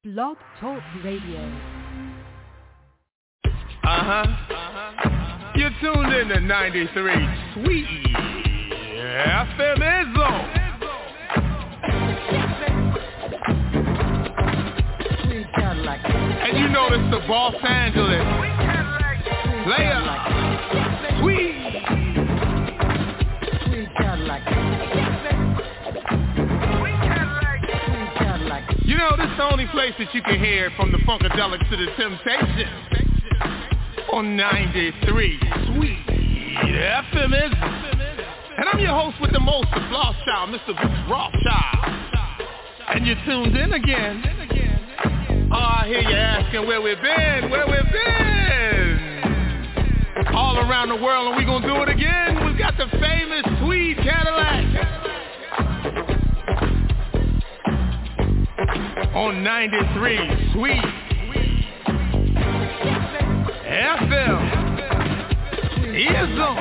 Blog Talk Radio. You're tuned in to 93 Sweet FM Izzo. And you know this the Los Angeles player. Sweet. You know this is the only place that you can hear from the Funkadelic to the Temptations. On 93 Sweet FM Izzo. And I'm your host with the most, the Rothschild, Mr. Rothschild. And you're tuned in again. Oh, I hear you asking where we've been. All around the world, and we're going to do it again. We've got the famous Tweed Cadillac. On 93 Sweet FM Izzo.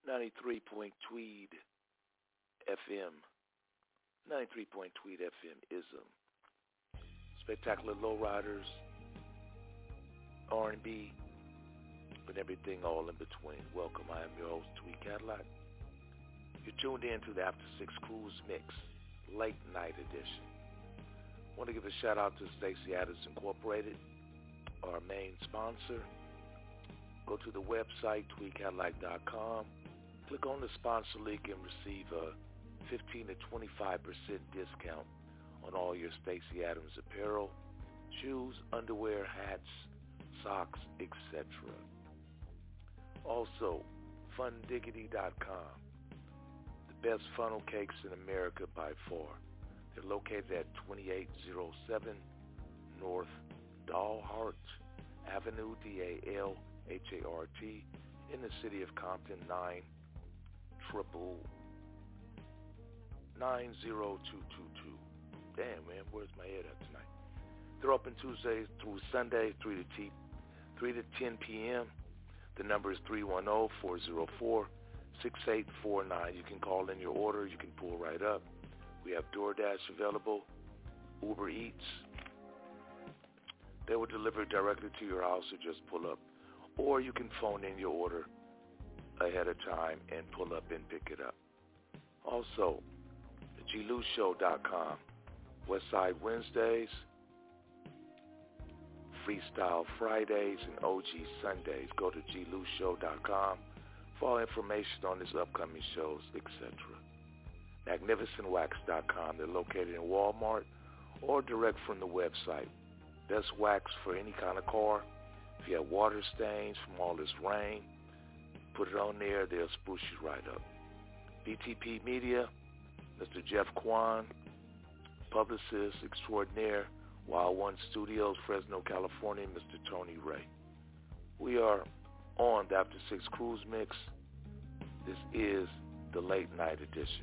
93 Point Tweed FM. 93 Point Tweed FM is spectacular lowriders, R&B, and everything all in between. Welcome. I am your host, Tweed Cadillac. You're tuned in to the After 6 Cruise Mix, Late Night Edition. I want to give a shout out to Stacey Adams Incorporated, our main sponsor. Go to the website, tweedcadillac.com. Click on the sponsor link and receive a 15 to 25% discount on all your Stacey Adams apparel, shoes, underwear, hats, socks, etc. Also, fundiggity.com, the best funnel cakes in America by far. They're located at 2807 North Dalhart Avenue, Dalhart, in the city of Compton, 900-90222. Damn, man, where's my head at tonight? They're open Tuesdays through Sundays, 3 to 10 p.m. The number is 310-404-6849. You can call in your order. You can pull right up. We have DoorDash available, Uber Eats. They will deliver directly to your house, so just pull up. Or you can phone in your order ahead of time and pull up and pick it up. Also, GLouShow.com, Westside Wednesdays, Freestyle Fridays, and OG Sundays. Go to GLouShow.com for all information on his upcoming shows, etc. MagnificentWax.com. They're located in Walmart or direct from the website. Best wax for any kind of car. If you have water stains from all this rain, put it on there. They'll spruce you right up. BTP Media, Mr. Jeff Kwan, publicist extraordinaire, Wild One Studios, Fresno, California, Mr. Tony Ray. We are on the After 6 Cruise Mix. This is the Late Night Edition.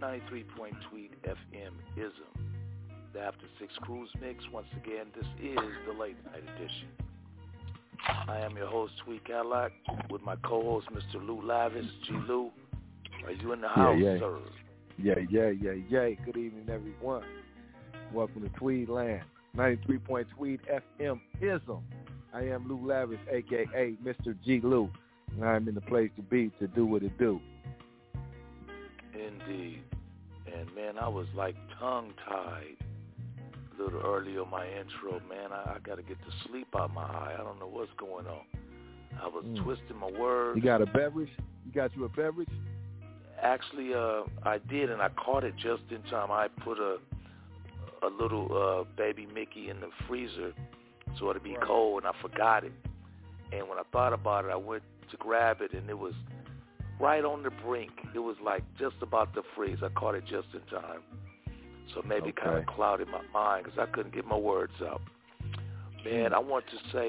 93 Point Tweet FM ism. The After 6 Cruise Mix. Once again, this is the late night edition. I am your host, Tweet Cadillac, with my co-host, Mr. Lou Lavis. G. Lou, are you in the house, sir? Yeah. Good evening, everyone. Welcome to Tweed Land. 93 Point Tweet FM ism. I am Lou Lavis, a.k.a. Mr. G. Lou, and I'm in the place to be to do what it do. Indeed. And, man, I was like tongue-tied a little earlier on my intro. Man, I got to get the sleep out my eye. I don't know what's going on. I was twisting my words. You got a beverage? You got you a beverage? Actually, I did, and I caught it just in time. I put a little baby Mickey in the freezer so it'd be cold, and I forgot it. And when I thought about it, I went to grab it, and it was right on the brink. It was like just about to freeze. I caught it just in time. So maybe kind of clouded my mind because I couldn't get my words out. Man, I want to say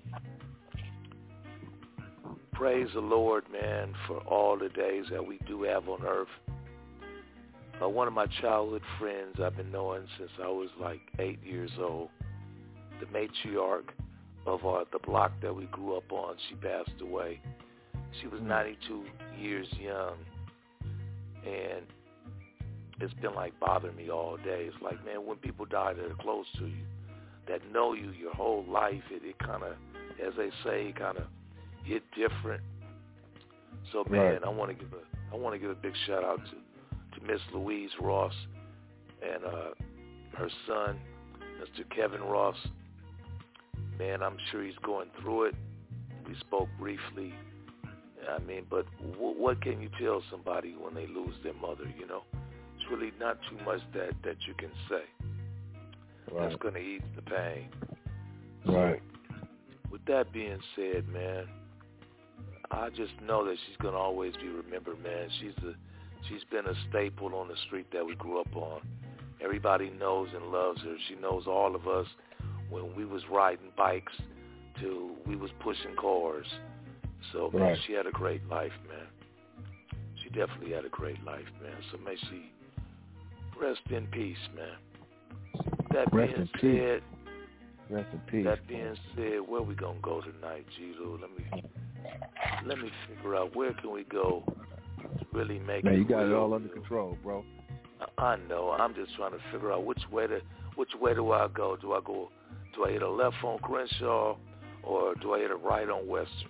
praise the Lord, man, for all the days that we do have on earth. One of my childhood friends I've been knowing since I was like 8 years old, the matriarch of the block that we grew up on, she passed away. She was 92 years young, and it's been like bothering me all day. It's like, man, when people die that are close to you, that know you your whole life, it kind of, as they say, kind of hit different. So, man, I want to give a big shout out to Miss Louise Ross and her son, Mr. Kevin Ross. Man, I'm sure he's going through it. We spoke briefly. I mean, but what can you tell somebody when they lose their mother, you know? It's really not too much that you can say. That's going to ease the pain. Right. So, with that being said, man, I just know that she's going to always be remembered, man. She's been a staple on the street that we grew up on. Everybody knows and loves her. She knows all of us when we was riding bikes to we was pushing cars. So, man, she had a great life, man. She definitely had a great life, man. So may she rest in peace, man. That being said, rest in peace. That being said, where we gonna go tonight, G. Lou? Let me figure out where can we go to really make it. Man, you got it all under control, bro. I know. I'm just trying to figure out which way do I go? Do I hit a left on Crenshaw, or do I hit a right on Western?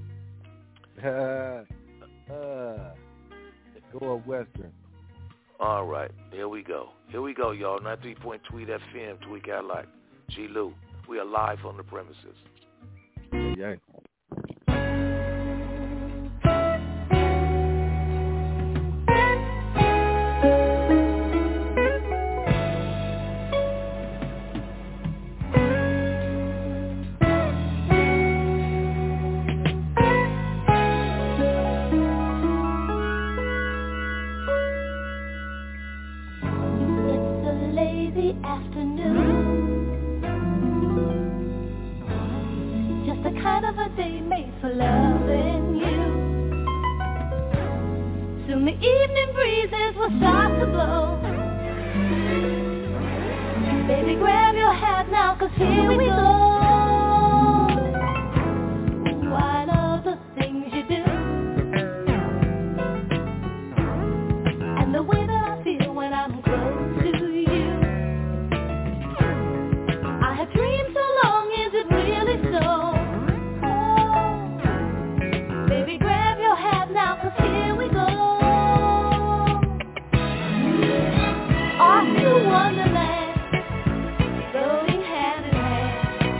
Go on Western. All right, here we go, y'all. 93 Point Tweet FM, Tweet Cadillac. G. Lou, we are live on the premises. Yeah. Wonderland, going hand in hand.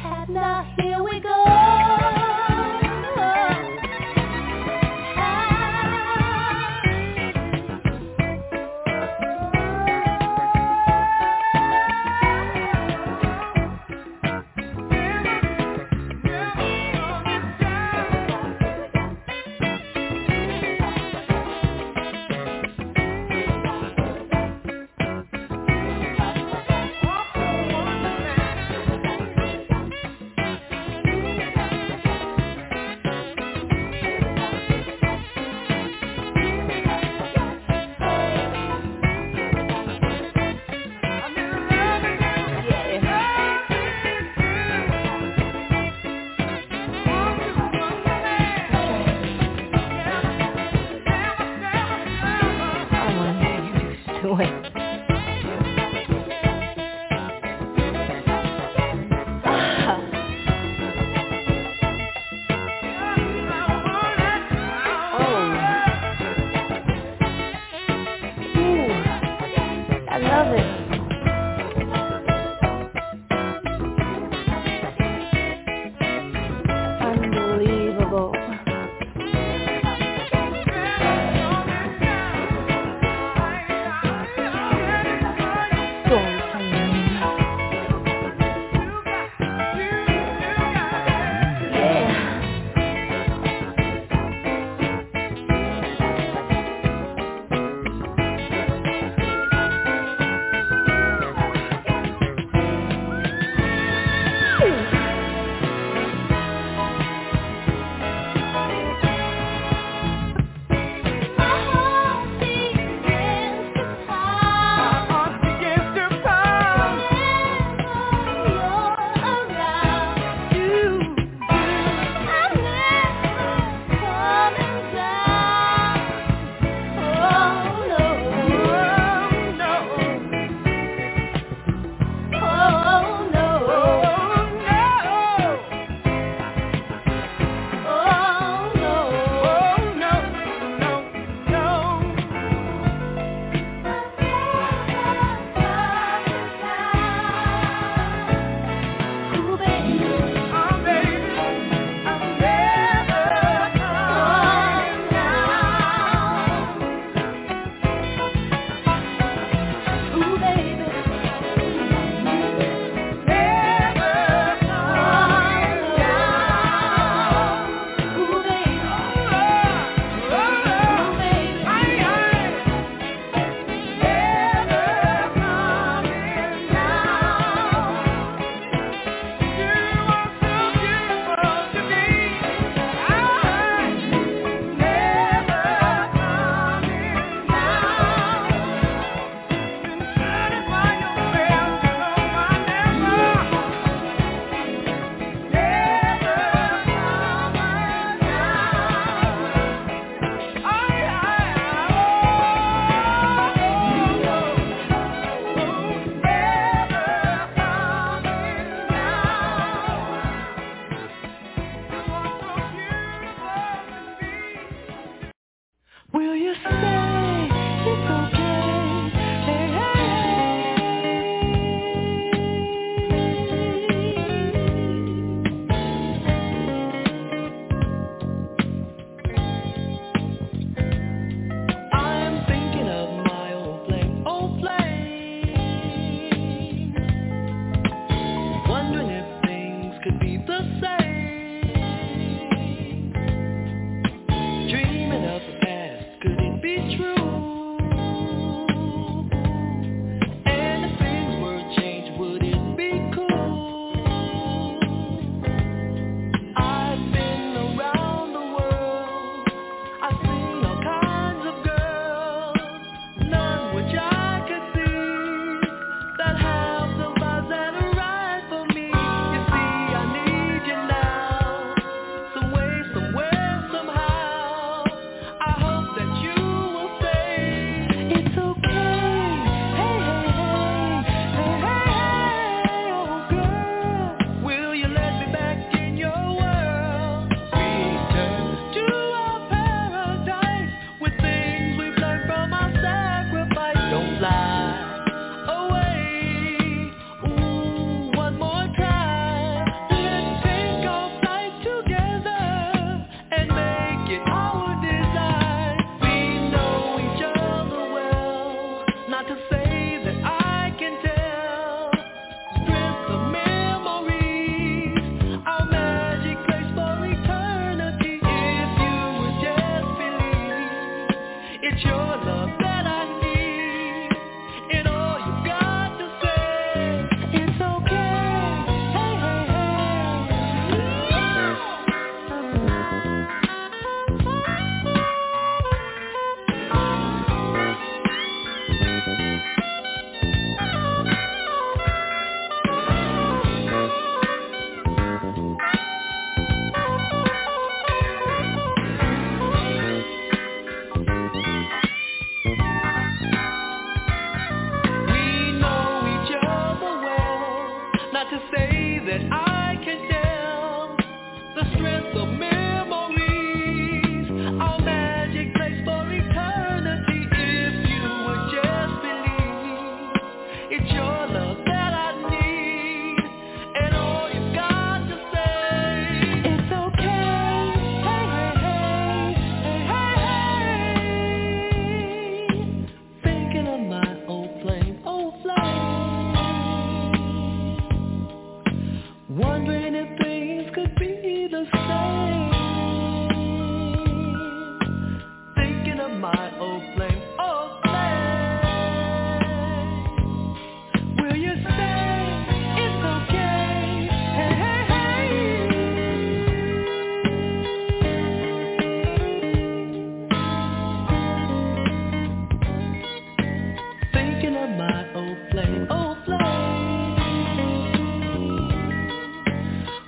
Now here we go.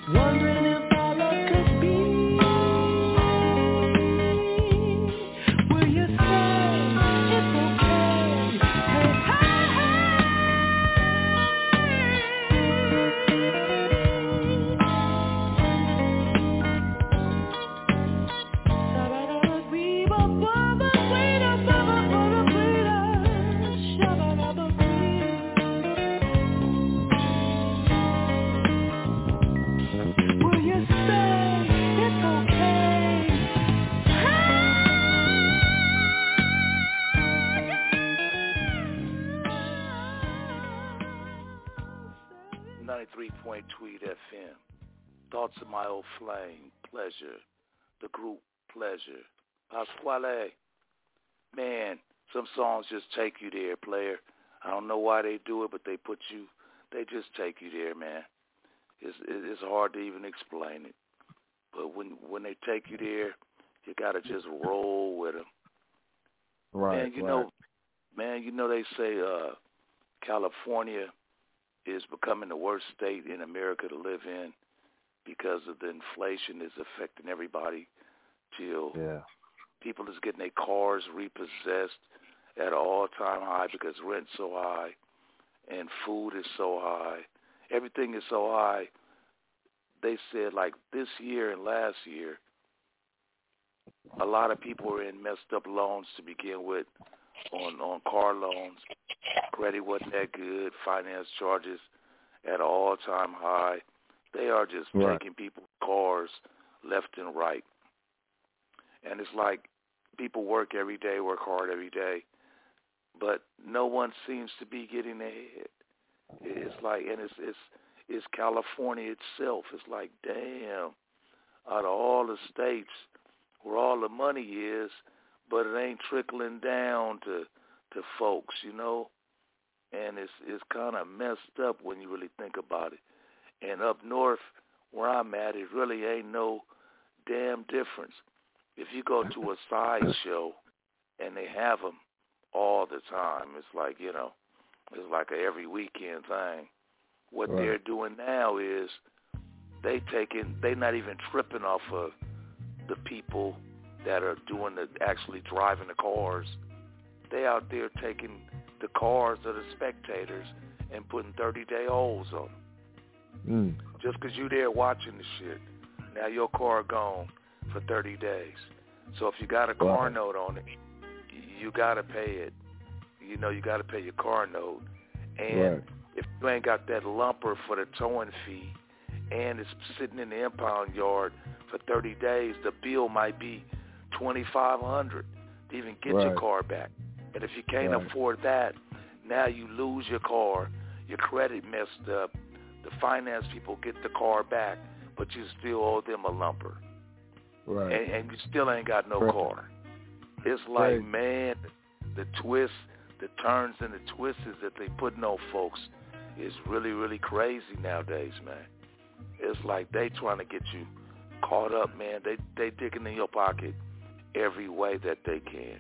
Wondering if our love could be. Will you say it's okay? 'Cause will you say it's okay? 93 Tweed FM. Thoughts of my old flame, Pleasure. The group Pleasure. Pasquale. Man, some songs just take you there, player. I don't know why they do it, but they just take you there, man. It's hard to even explain it. But when they take you there, you got to just roll with them. Right, Man, you know they say California is becoming the worst state in America to live in because of the inflation is affecting everybody till people is getting their cars repossessed at an all-time high because rent's so high and food is so high. Everything is so high. They said like this year and last year, a lot of people were in messed up loans to begin with on car loans. Credit wasn't that good. Finance charges at an all-time high. They are just taking people's cars left and right. And it's like people work every day, work hard every day, but no one seems to be getting ahead. It's like, and it's California itself. It's like, damn, out of all the states where all the money is, but it ain't trickling down to folks, you know? And it's kind of messed up when you really think about it. And up north where I'm at, it really ain't no damn difference. If you go to a sideshow and they have them all the time, it's like, you know, it's like a every weekend thing. What they're doing now is they not even tripping off of the people that are actually driving the cars. They out there taking the cars of the spectators and putting 30-day holds on them. Just because you there watching the shit, now your car gone for 30 days. So if you got a car note on it, you got to pay it. You know, you got to pay your car note. And if you ain't got that lumper for the towing fee and it's sitting in the impound yard for 30 days, the bill might be $2,500 to even get your car back. And if you can't afford that, now you lose your car, your credit messed up, the finance people get the car back, but you still owe them a lumper. And you still ain't got no car. It's like, man, the twists, the turns and the twists that they putting on folks is really, really crazy nowadays, man. It's like they trying to get you caught up, man. They digging in your pocket every way that they can.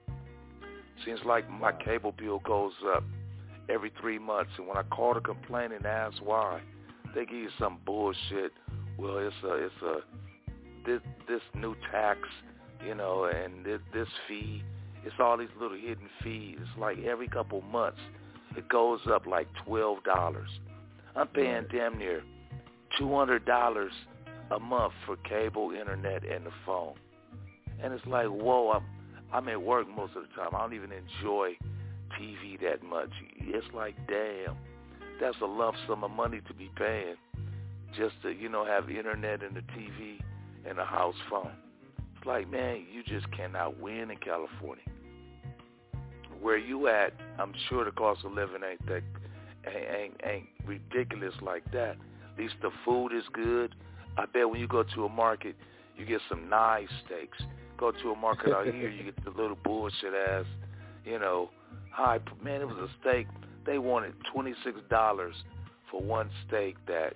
Seems like my cable bill goes up every 3 months, and when I call to complain and ask why, they give you some bullshit. Well, it's this new tax, you know, and this fee. It's all these little hidden fees. It's like every couple months it goes up like $12. I'm paying damn near $200 a month for cable, internet, and the phone. And it's like, whoa, I'm at work most of the time. I don't even enjoy TV that much. It's like, damn, that's a lump sum of money to be paying just to, you know, have internet and the TV and a house phone. It's like, man, you just cannot win in California. Where you at, I'm sure the cost of living ain't ridiculous like that. At least the food is good. I bet when you go to a market, you get some nice steaks. Go to a market out here, you get the little bullshit ass, you know, high. Man, it was a steak. They wanted $26 for one steak that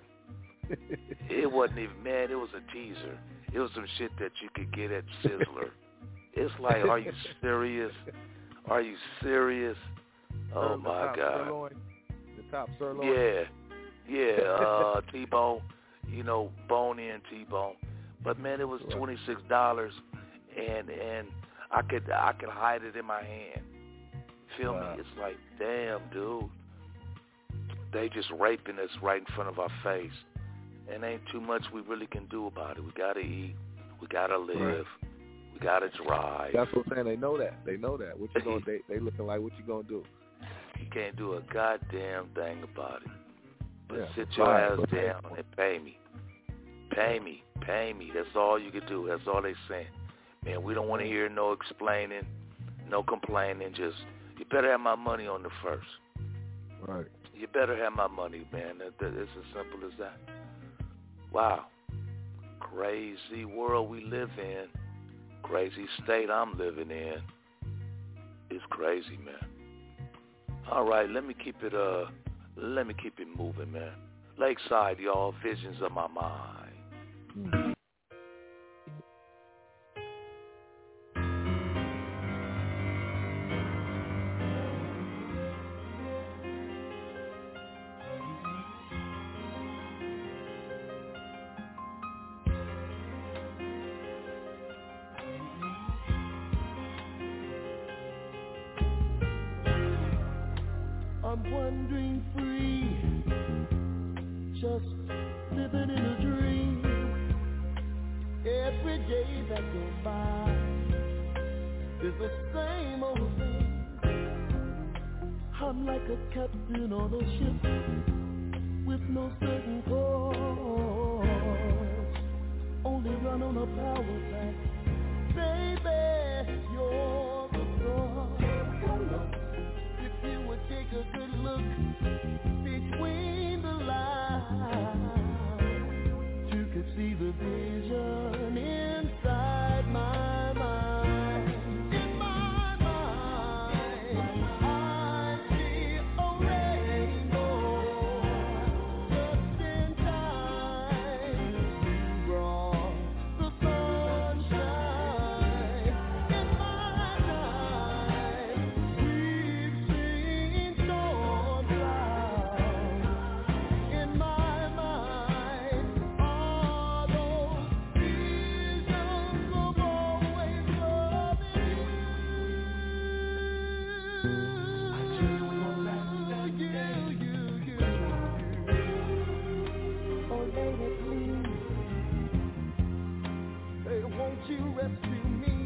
it wasn't even, man, it was a teaser. It was some shit that you could get at Sizzler. It's like, are you serious? Are you serious? Oh, my God. The top sirloin? Yeah. T-bone. bone-in T-bone. But man, it was $26, and I could hide it in my hand. Feel me? It's like, damn, dude. They just raping us right in front of our face. And ain't too much we really can do about it. We got to eat. We got to live. Right. We got to drive. That's what I'm saying. They know that. What you gonna they looking like, what you going to do? You can't do a goddamn thing about it. But sit your ass down and pay me. Pay me. That's all you can do. That's all they saying. Man, we don't want to hear no explaining, no complaining. Just, you better have my money on the first. Right. You better have my money, man. It's as simple as that. Wow. Crazy world we live in. Crazy state I'm living in. It's crazy, man. All right, let me keep it moving, man. Lakeside, y'all, visions of my mind. I'm wandering free, just living in a dream. Every day that goes by is the same old thing. I'm like a captain on a ship with no certain course, only run on a power pack. Baby, you're the source. You would take a good look between the lines. You could see the vision inside my mind. In my mind, I see a rainbow just in time. You brought the sunshine in my life. We've seen storm clouds in my mind. All those visions of always loving you. Oh, baby, please. Hey, won't you rescue me?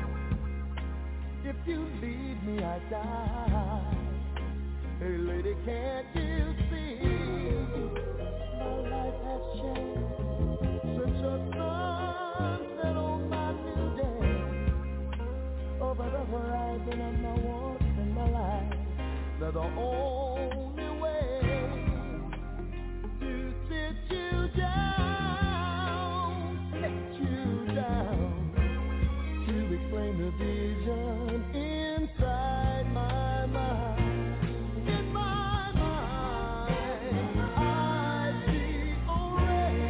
If you leave me, I die. Hey, lady, can't you see? My life has changed since your sun set on my new day. Over the horizon and my wants and my life, they're the only way to sit you down, to explain the vision inside my mind. In my mind, I see a rainbow.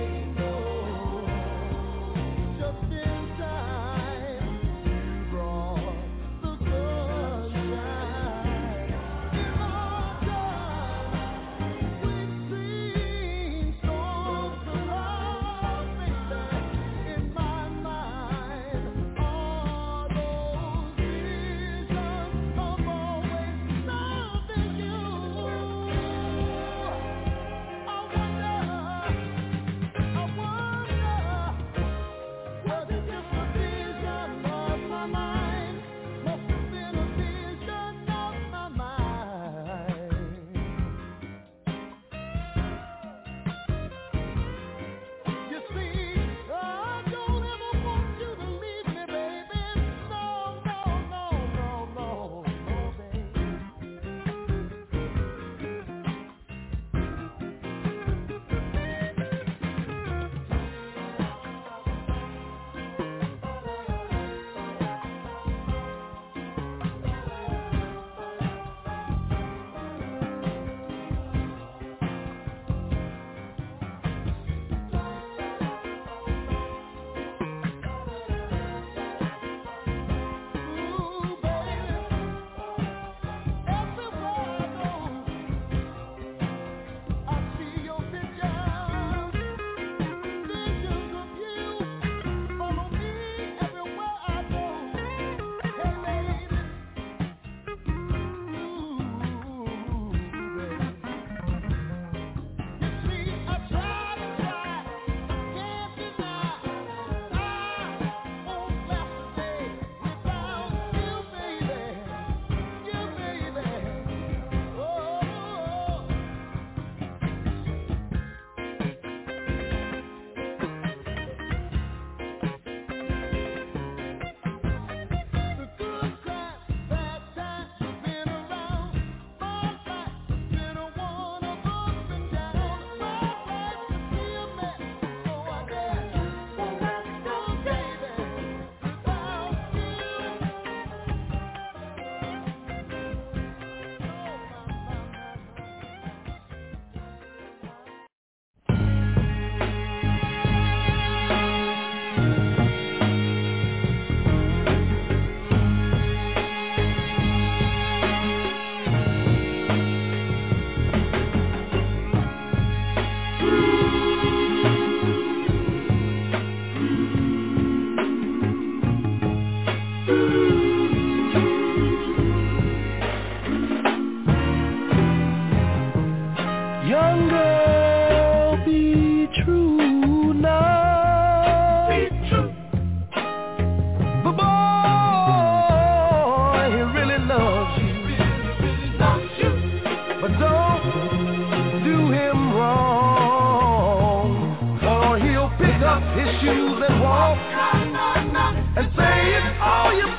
shoes and walk and say it's all your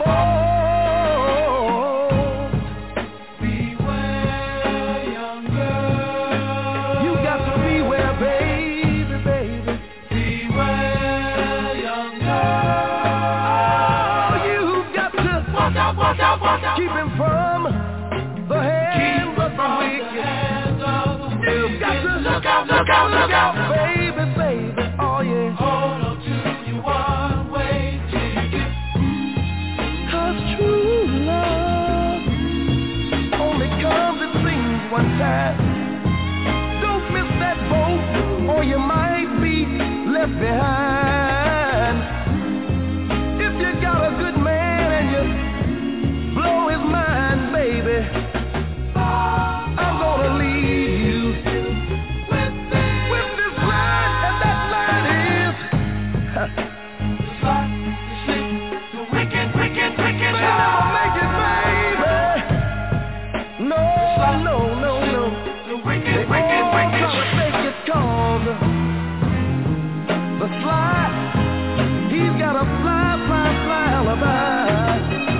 fault. Beware, young girl. You got to beware, baby, baby. Beware, young girl. Oh, you've got to watch out. Keep him from the hands of the wicked. You've got to look out, baby, baby. Oh, yeah. Hold on to your one way ticket. 'Cause true love only comes, it seems, one time. Don't miss that boat or you might be left behind. If you got a good man and you blow his mind, baby, I'm gonna leave you with this line, and that line is the wicked. They never make it, baby. No. The wicked. They all try to make it called the fly. He's got a fly alibi.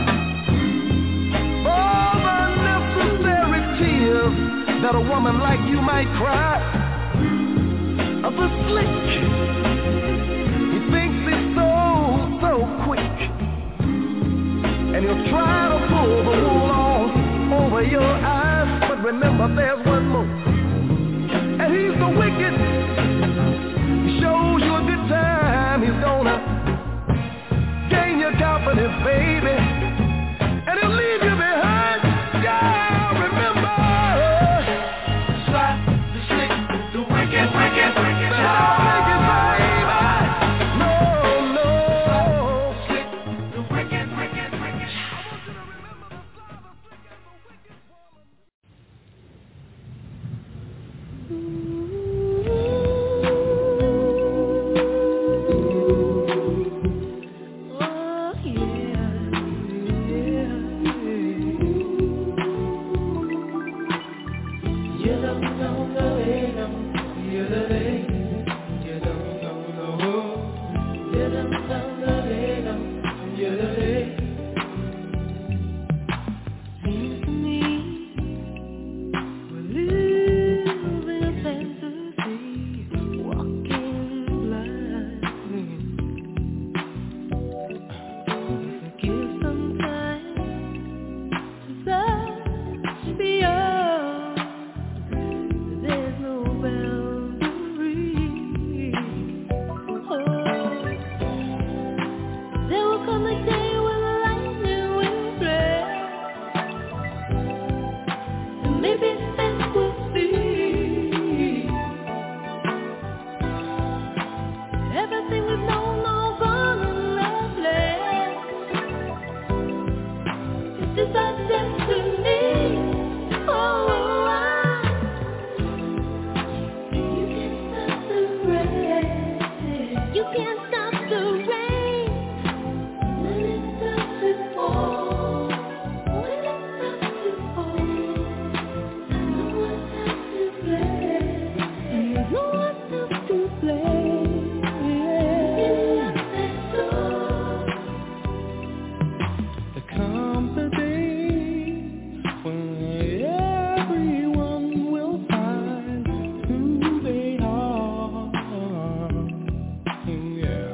All the necessary tears that a woman like you might cry. Of the slick, he thinks he's so quick, and he'll try to pull the wool on over your eyes. But remember, there's one more, and he's the wicked. He shows you a good time. He's gonna gain your confidence, baby, and he'll leave you behind. Yeah, remember, slide, the slick, the wicked. They don't make it, baby. No. Slick, the wicked. I want you to remember the slide, the slick, and the wicked woman. Yeah.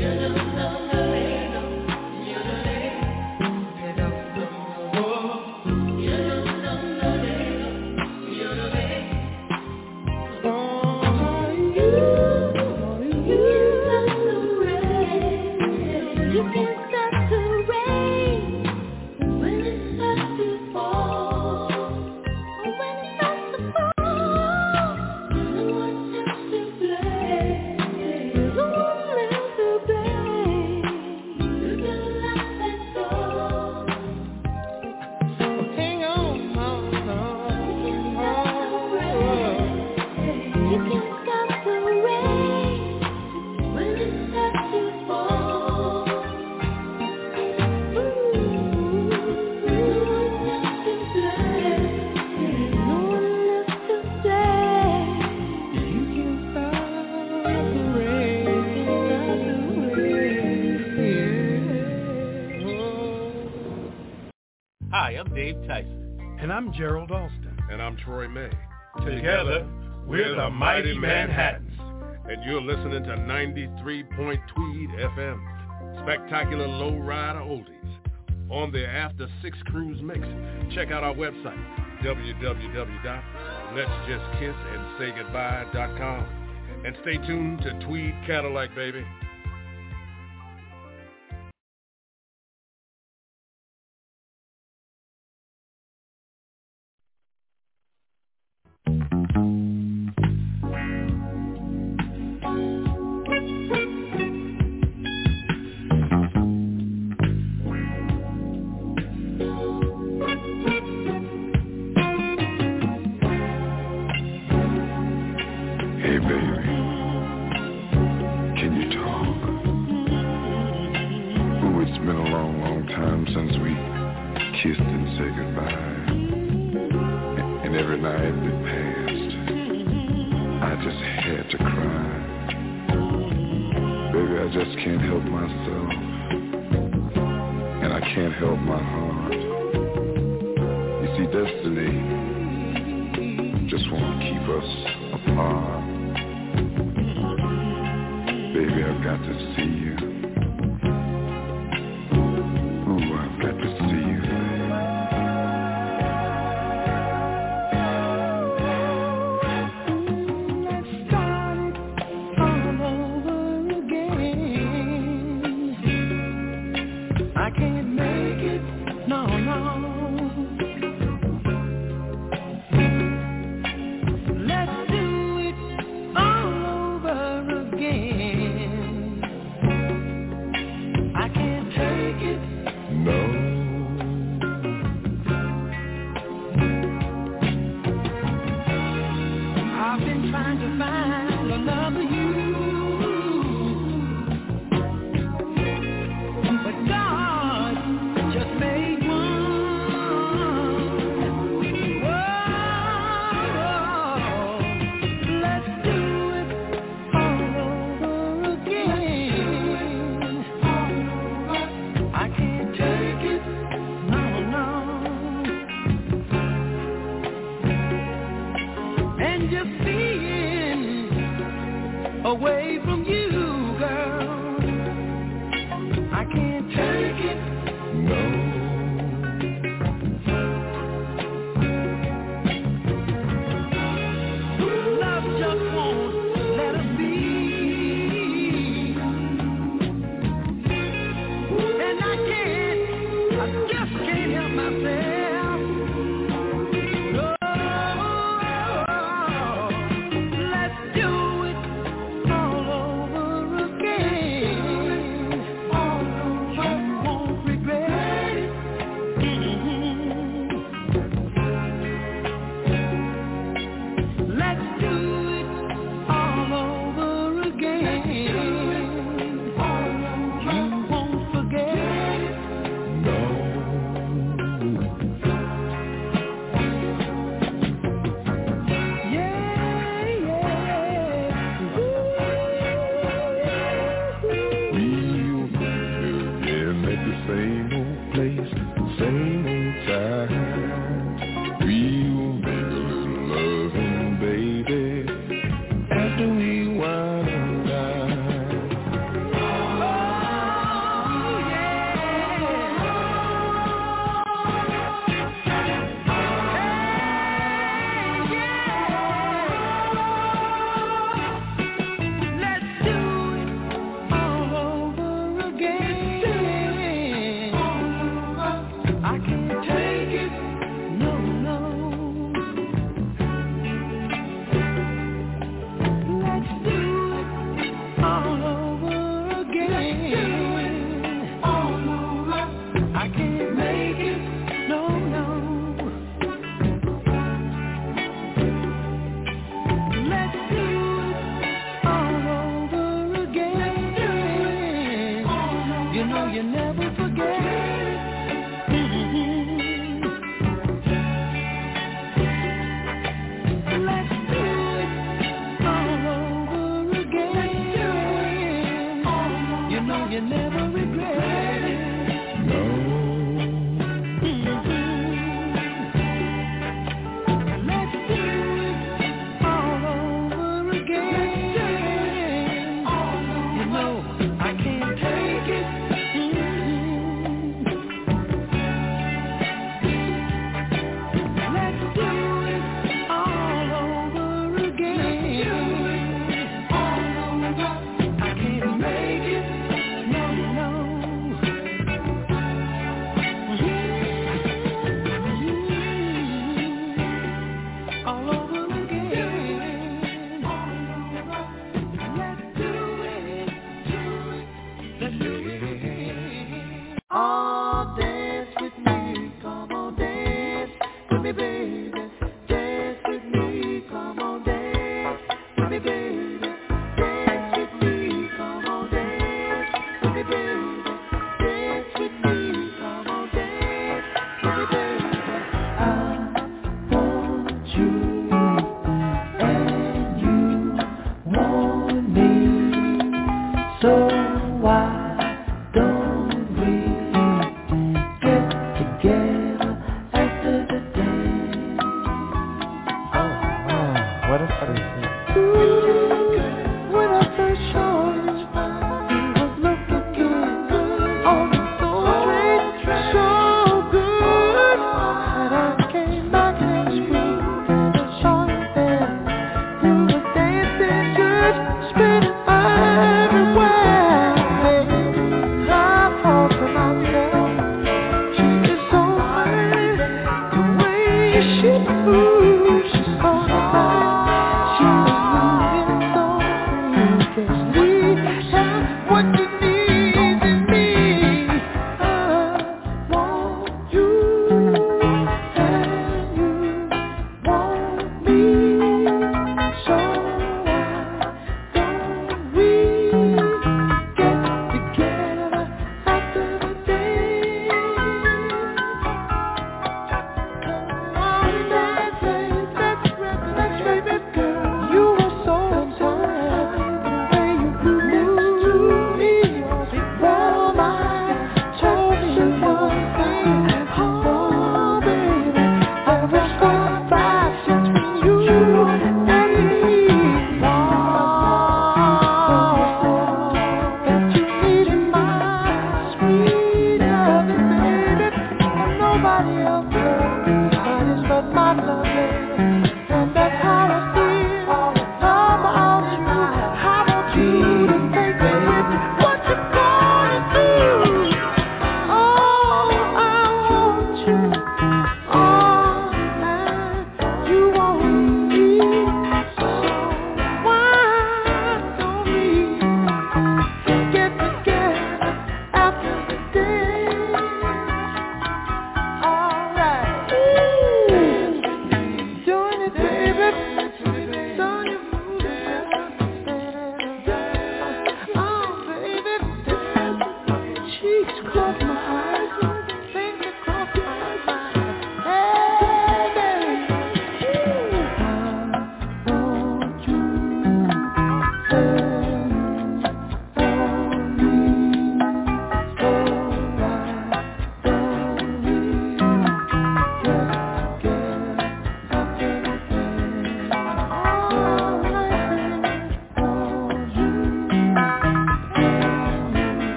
Hi, I'm Dave Tyson. And I'm Gerald Alston. And I'm Troy May. Together, we're the Mighty Manhattans. And you're listening to 93 Point Tweed FM. Spectacular lowrider oldies. On the After 6 Cruise Mix. Check out our website, www.letsjustkissandsaygoodbye.com. And stay tuned to Tweed Cadillac, baby. Let's do it all over again.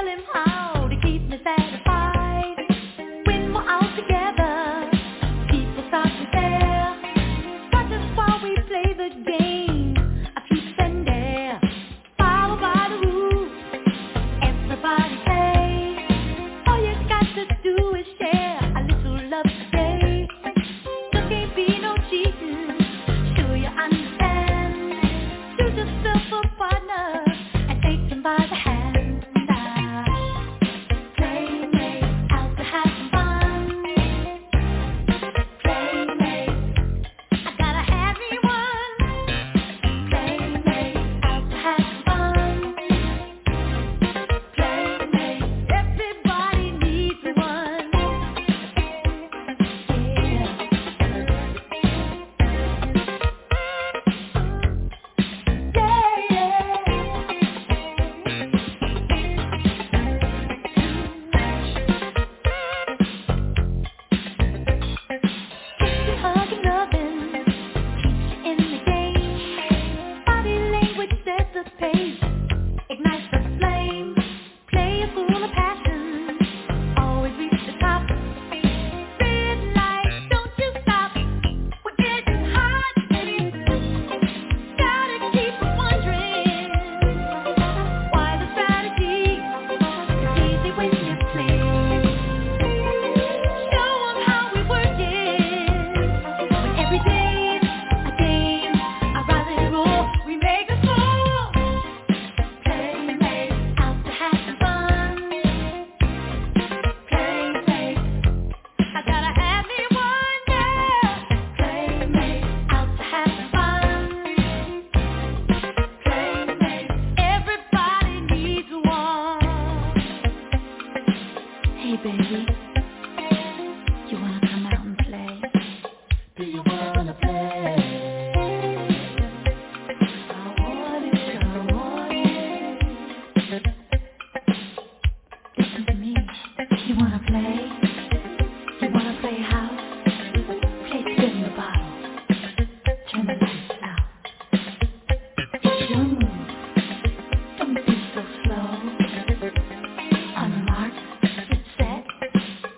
him how to keep me satisfied. When we're out together, people stop to stare. Watch us while we play the game of peace and dare. Follow by the rules, everybody say. All you got to do is share a little love today. There can't be no cheating, sure you understand. Choose yourself a partner and take him by the hand. Playmate, out to have some fun. Playmate, I gotta have me one. Playmate, out to have some fun. Playmate, everybody needs one. Hug and loving, keeps you in the game. Body language sets the pace, ignites the flame. Play it full of passion, always reach the top. Red light, don't you stop. We're getting hot, baby. Gotta keep wondering why the strategy is easy when you play. Show 'em how we work it. When every day's a game, a rising roar, we make a score. Playmate, out to have some fun. Playmate, I gotta have me one, yeah. Playmate, out to have some fun. Playmate, everybody needs one. Hey baby, you wanna come out and play? Do you wanna play? I want it. Listen to me. You wanna play? You wanna play house? Play spin the bottle. Turn the lights out. It's your move. Don't be so slow. On the mark, get set,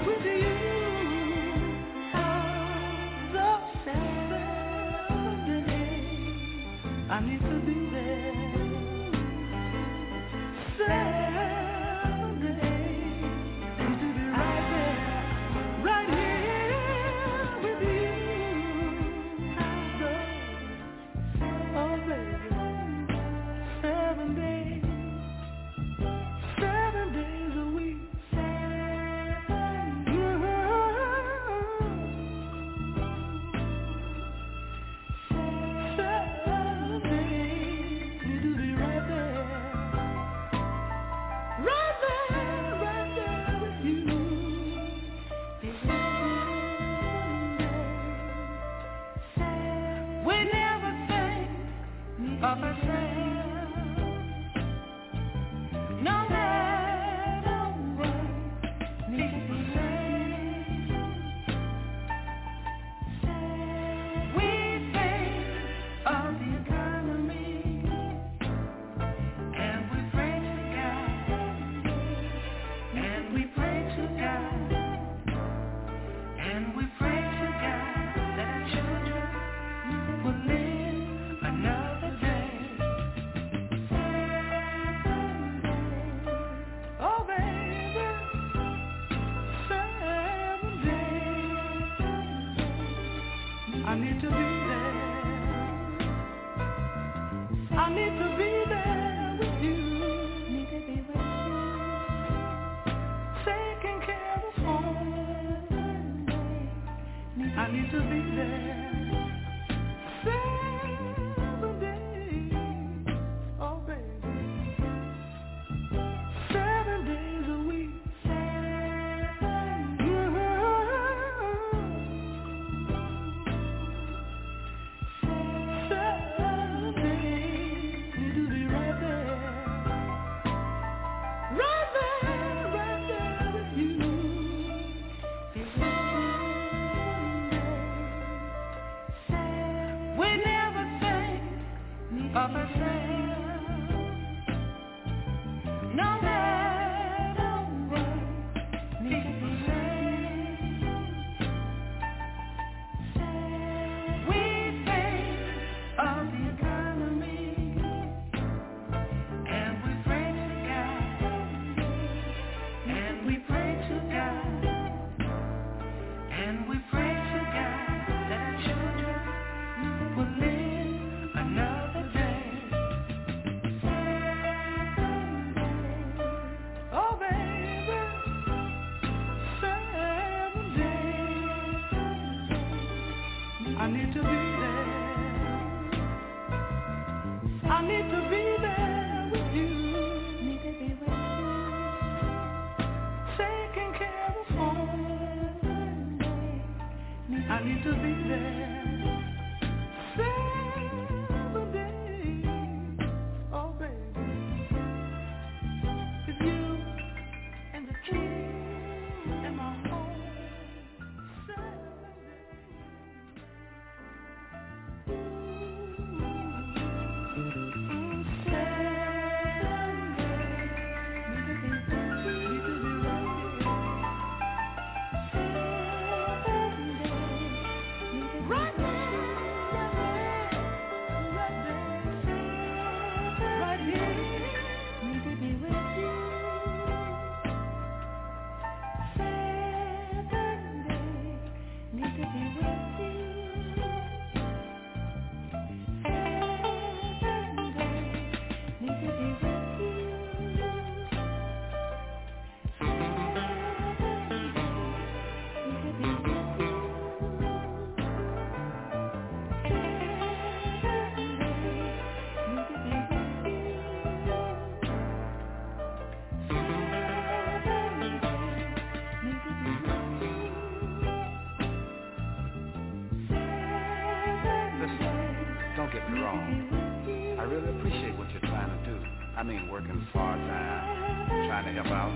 Working part-time, trying to help out.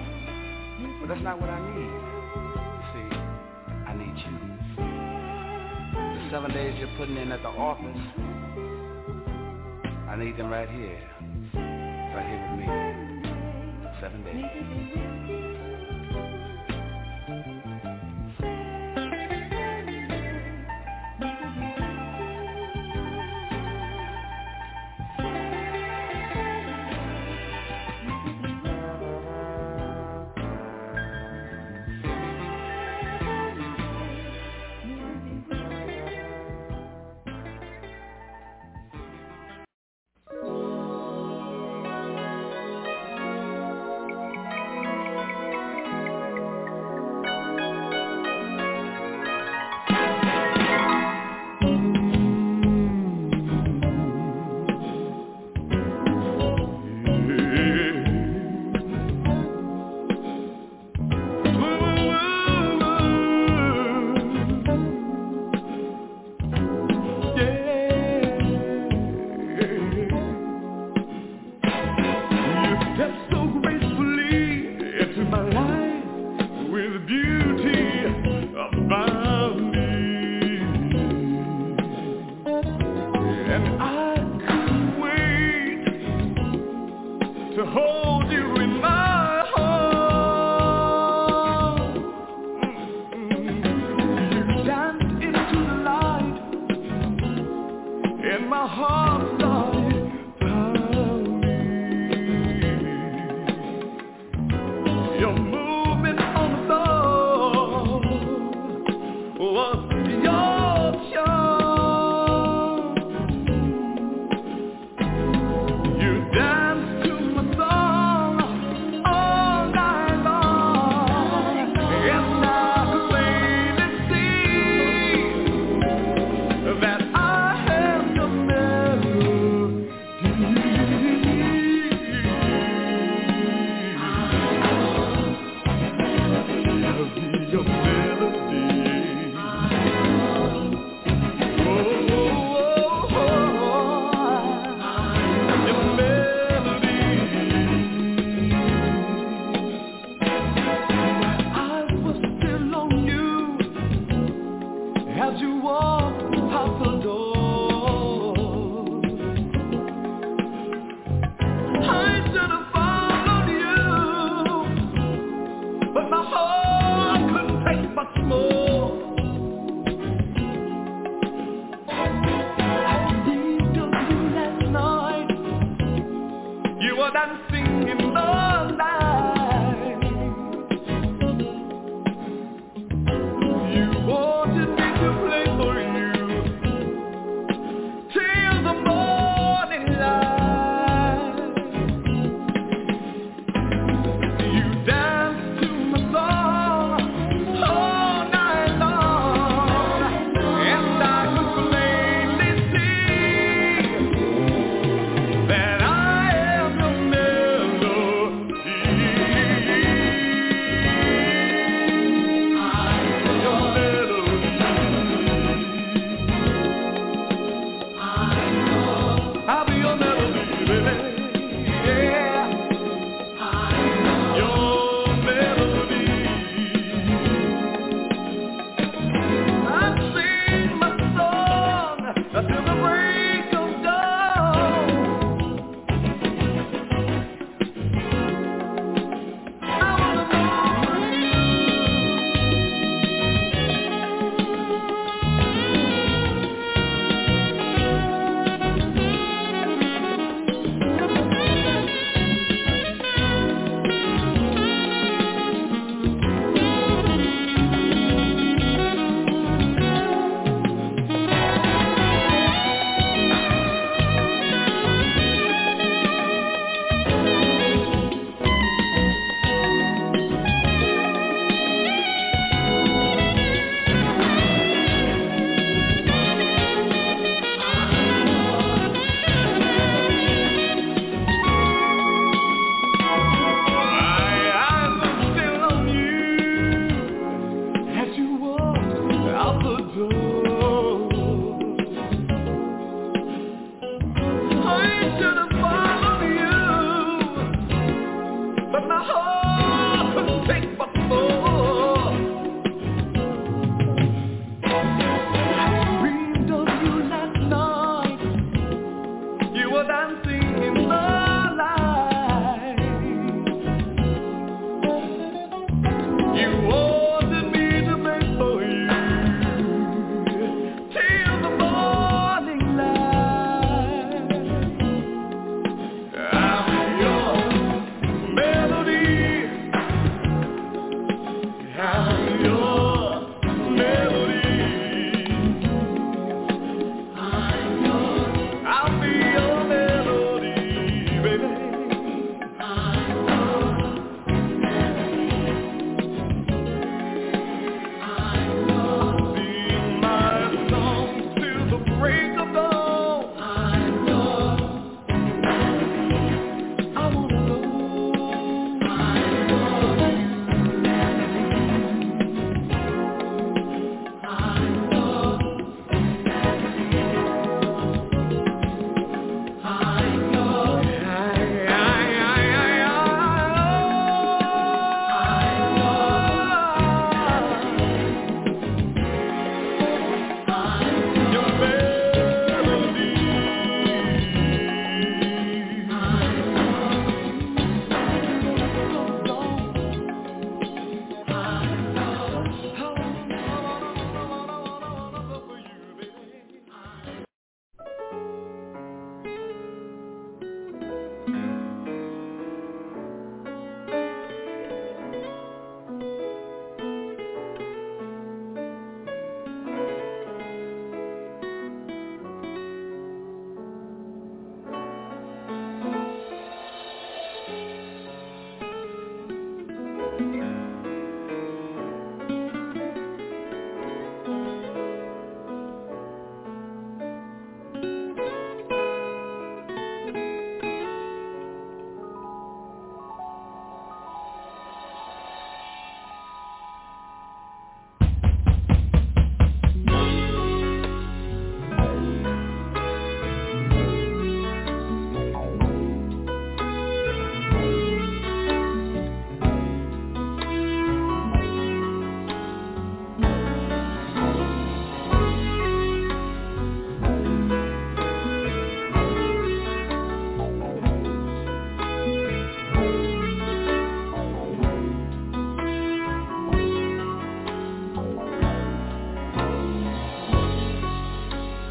But that's not what I need. See, I need you. The 7 days you're putting in at the office, I need them right here with me. 7 days.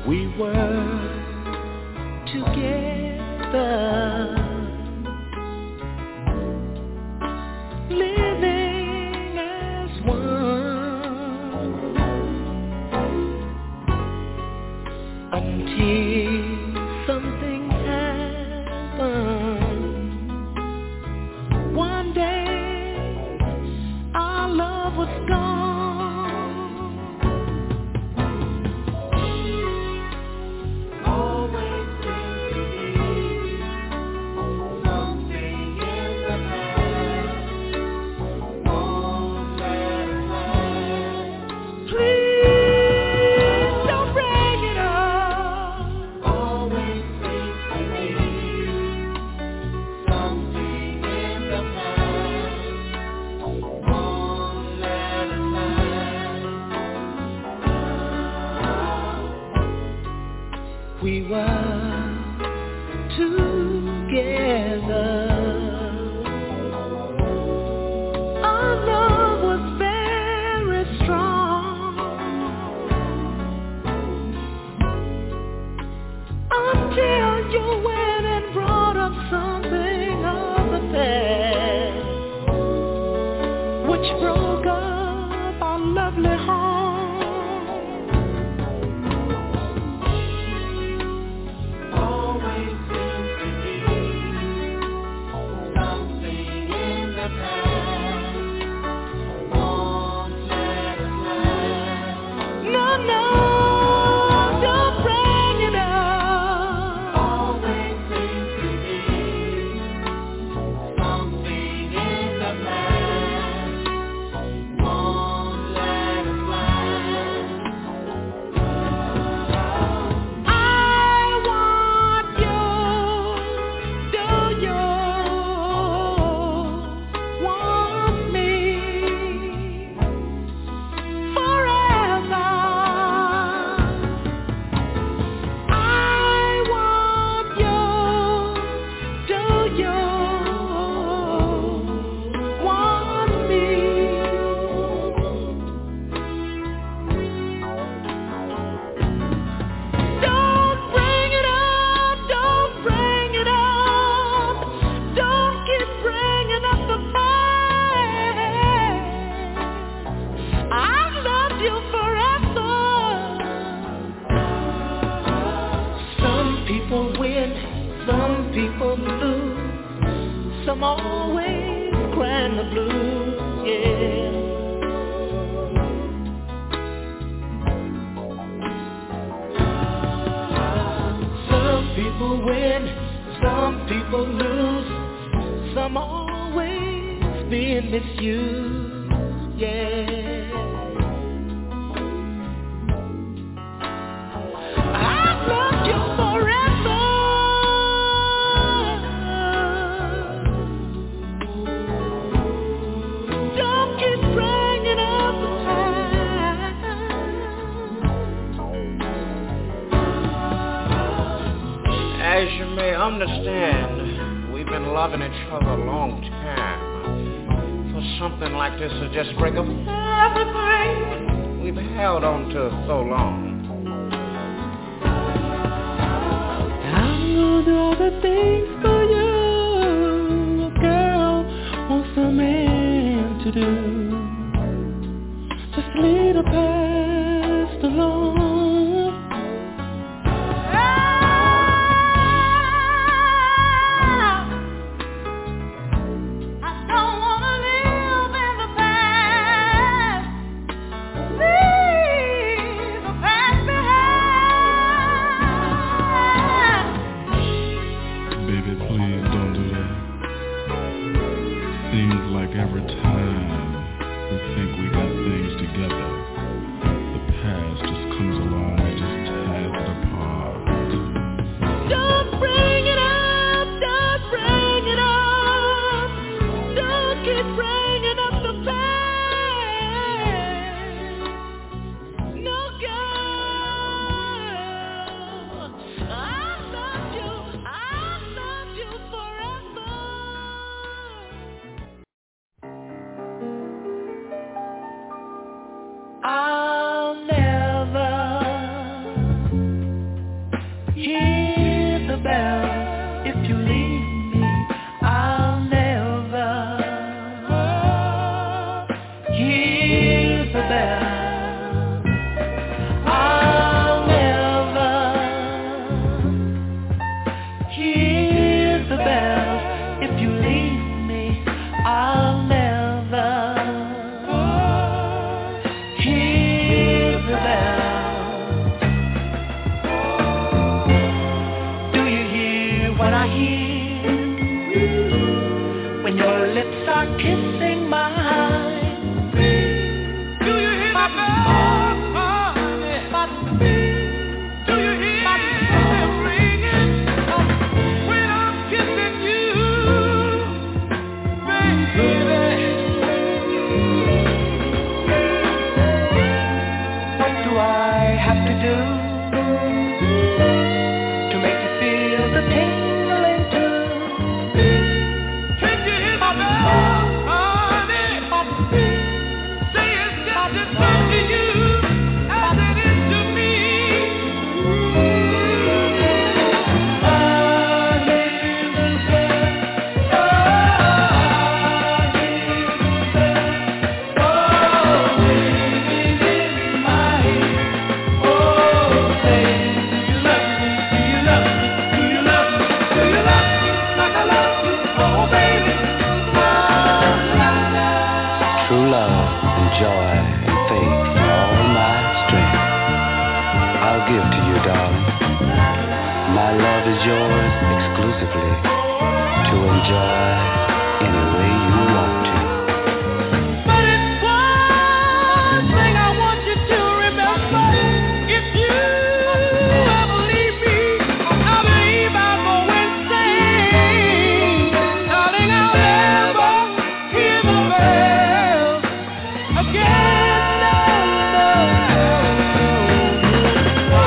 We were together, living as one, until something happened. One day our love was gone. We were together. Our love was very strong until you went and brought up something of the past, which broke up our lovely home. Some always crying the blues, yeah. Some people win, some people lose. Some always being misused, yeah. I've loved you forever. As you may understand, we've been loving each other a long time. For something like this to just break up everything we've held on to so long. I'll do all the things for you a girl wants a man to do. Just lead her past along. Every time we think we got things together, the past just comes hear the bells. Do you hear what I hear when your lips are kissing mine? Do you hear the bells? Do you hear them ringing when I'm kissing you, baby? What do I have to do to make you feel the tingling too? Can't you hear the bells, honey? Say it's just as good to you as it is to me. I hear the bells, I hear the bells, oh, ringing in my ear. Oh, say, do you love me? Do you love me? Do you love me? Do you love me like I love you? Oh, baby, oh, la, la. True love and joy and faith are all my strength. I'll give to you, darling. My love is yours exclusively to enjoy any way you want to. But it's one thing I want you to remember. If you ever leave me, I believe I'll go insane. Darling, I'll never hear the bells again. No, no, no. Oh,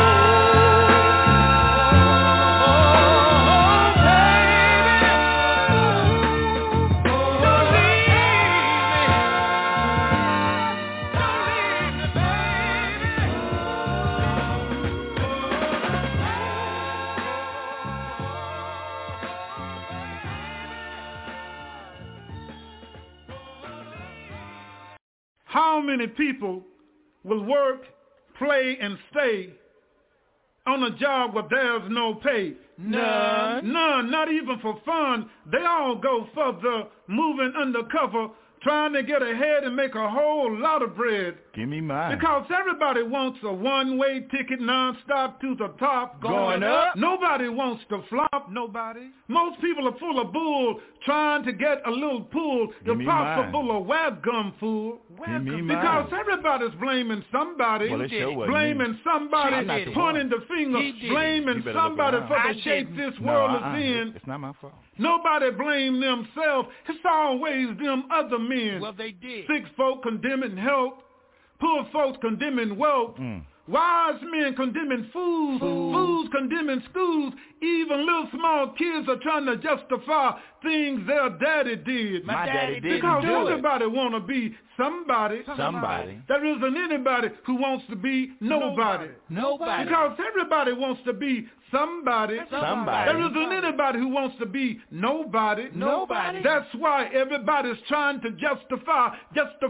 How many people will work, play, and stay on a job where there's no pay? None. None, not even for fun. They all go for the moving undercover, trying to get ahead and make a whole lot of bread. Give me mine. Because everybody wants a one-way ticket nonstop to the top. Going up. Nobody wants to flop. Nobody. Most people are full of bull, trying to get a little pull. Give The me pops are mine. full of web gum, fool. Give me Because mine. everybody's blaming somebody. Well, it sure wasn't Blaming me. somebody, I'm not the pointing the finger, He did it. blaming You better somebody look for around. the shape this No, world is in. It's not my fault. Nobody blame themselves. It's always them other men. Well, they did. Sick folk condemning health. Poor folks condemning wealth. Mm. Wise men condemning fools. Fools condemning schools. Even little small kids are trying to justify things their daddy did. My daddy didn't Because do it. everybody want to be somebody. Somebody. There isn't anybody who wants to be nobody. Nobody. Because everybody wants to be somebody. Somebody. There isn't anybody who wants to be nobody. Nobody. That's why everybody's trying to testify just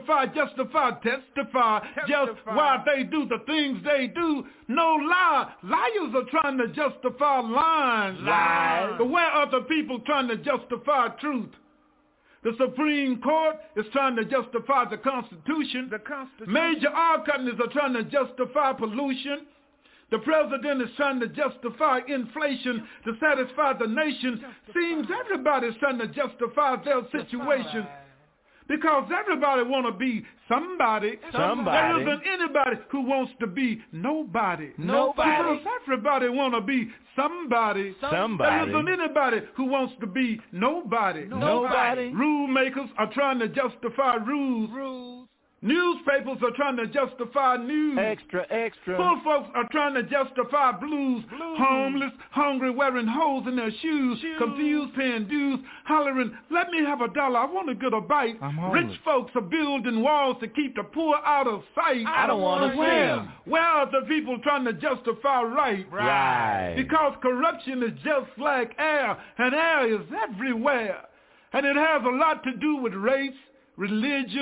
why they do the things they do. No lie. Liars are trying to justify lies. But where are the people trying to justify truth? The Supreme Court is trying to justify the Constitution. Major oil companies are trying to justify pollution. The president is trying to justify inflation to satisfy the nation. Seems everybody's trying to justify their situation. Because everybody want to be somebody. There isn't anybody who wants to be nobody. Because everybody want to be somebody. There isn't anybody who wants to be nobody. Rule makers are trying to justify rules. Newspapers are trying to justify news. Extra. Poor folks are trying to justify blues. Homeless, hungry, wearing holes in their shoes. Confused, paying dues, hollering, let me have $1, I want to get a bite. I'm homeless. Rich folks are building walls to keep the poor out of sight. I don't want to swim. Where are the people trying to justify right? Right. Because corruption is just like air, and air is everywhere. And it has a lot to do with race, religion,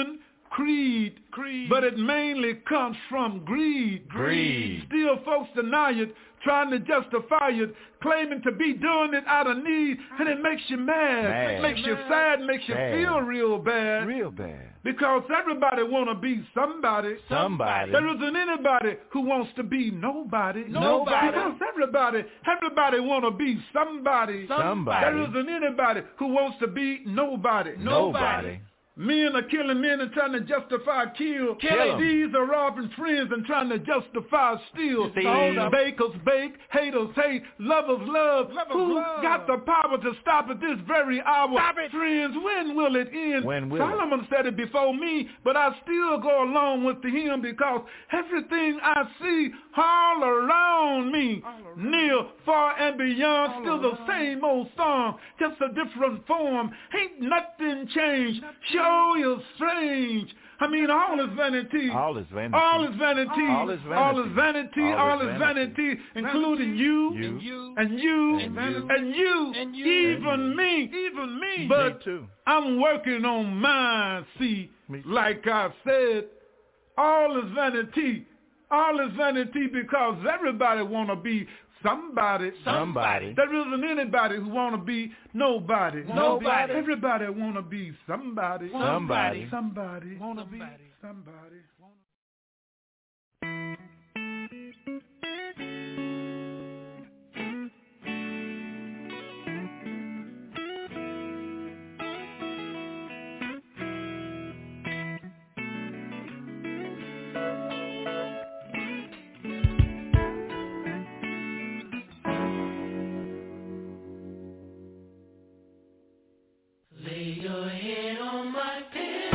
creed, but it mainly comes from greed. Still folks deny it, trying to justify it, claiming to be doing it out of need, and it makes you mad. Makes you sad, makes you feel real bad. Because everybody want to be somebody. There isn't anybody who wants to be nobody. Because everybody want to be somebody. There isn't anybody who wants to be nobody. Men are killing men and trying to justify kill. These are robbing friends and trying to justify steal. Bakers bake, haters hate, lovers love. Who got the power to stop at this very hour? Friends, when will it end? Solomon said it before me, but I still go along with him because everything I see all around me, near, far, and beyond, still the same old song, just a different form. Ain't nothing changed. Show you strange. I mean, all is vanity. All is vanity. All is vanity. All is vanity. All is vanity. All is vanity, including you, and you, and you, even me. But I'm working on mine. See, like I said, all is vanity. All is vanity because everybody want to be somebody. There isn't anybody who want to be nobody. Everybody want to be somebody. Somebody. Want to be somebody. Lay your head on my pillow.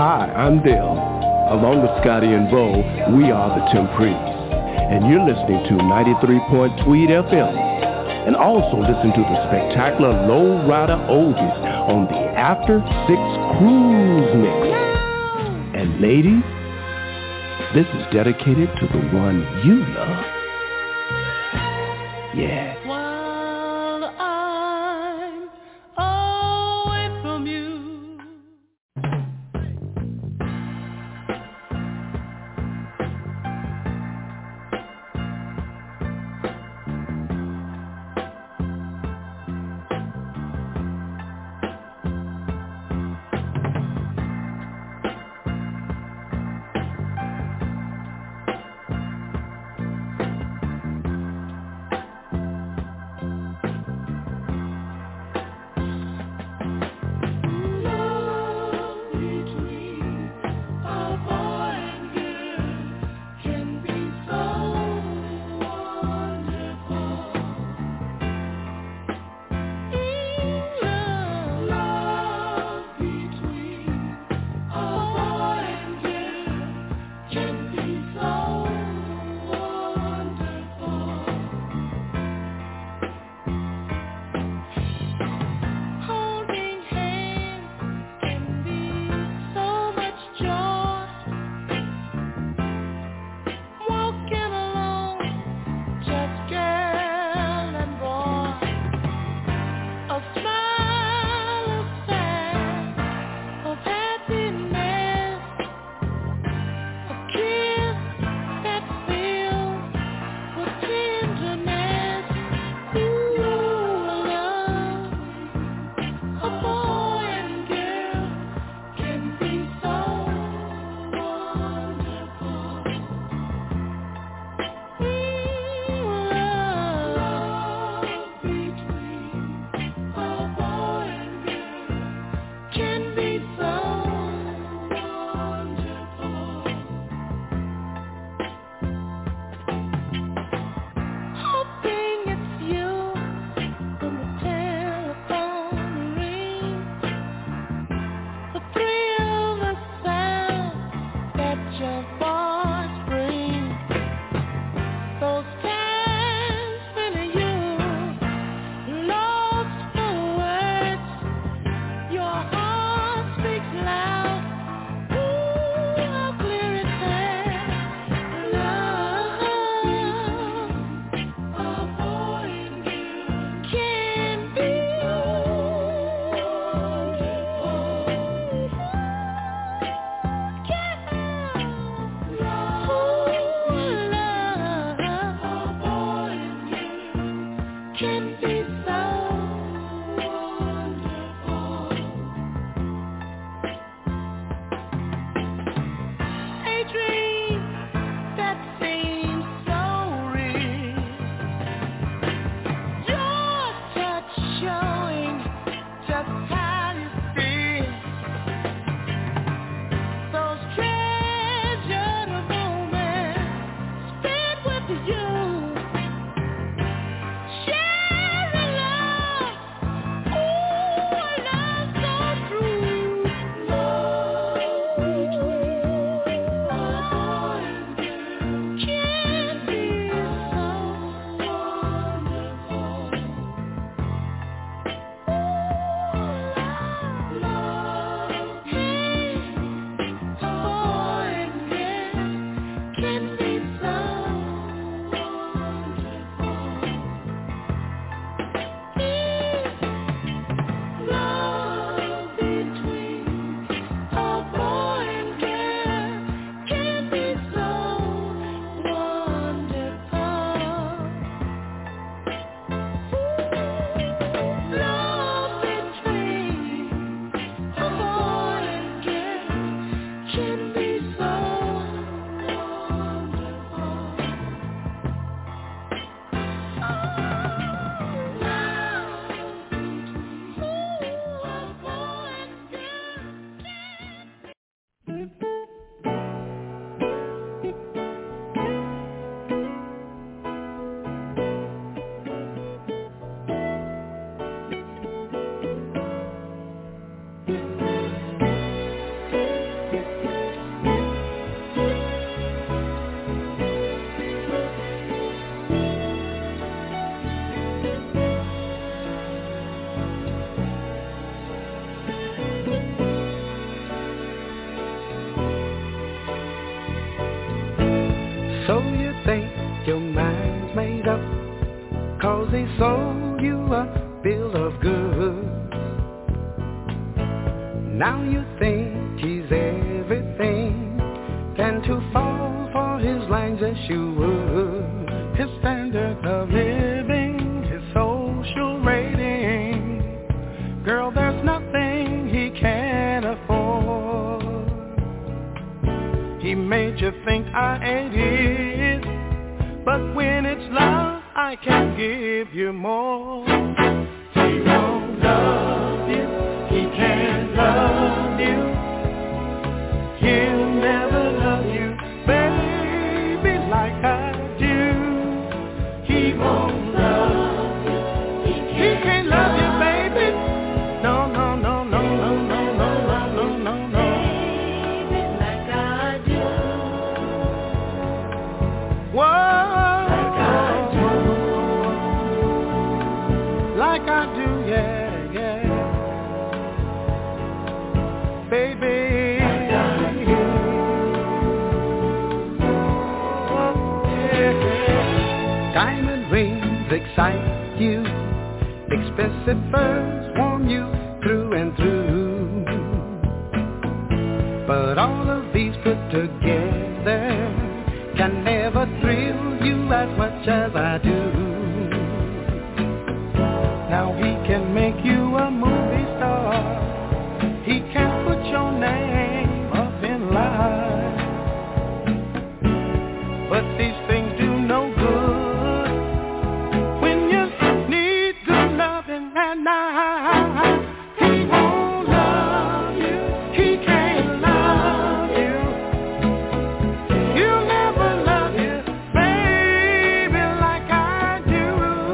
Hi, I'm Dale. Along with Scotty and Bo, we are the Temprees. And you're listening to 93.3 FM. And also listen to the spectacular Low Rider Oldies on the After 6 Cruise Mix. And ladies, this is dedicated to the one you love. Yeah. was good. Now you think he's everything, tend to fall for his lines as you would. His standard of living, his social rating, girl, there's nothing he can't afford. He made you think I ain't it, but when it's love, I can give you more. He won't love you, he can't love you, he'll never love you, baby, like I do. He won't love you, he can't love you, baby. No, no, no, no, no, no, no, no, no, no, no. Baby, like I do. Whoa. Like I do, yeah, yeah, baby. Like I do. Yeah. Diamond rings excite you, expensive furs warm you through and through. But all of these put together can never thrill you as much as I do. Now he can make you a movie star, he can put your name up in lights, but these things do no good when you need good loving at night. He won't love you, he can't love you, he'll never love you, baby, like I do.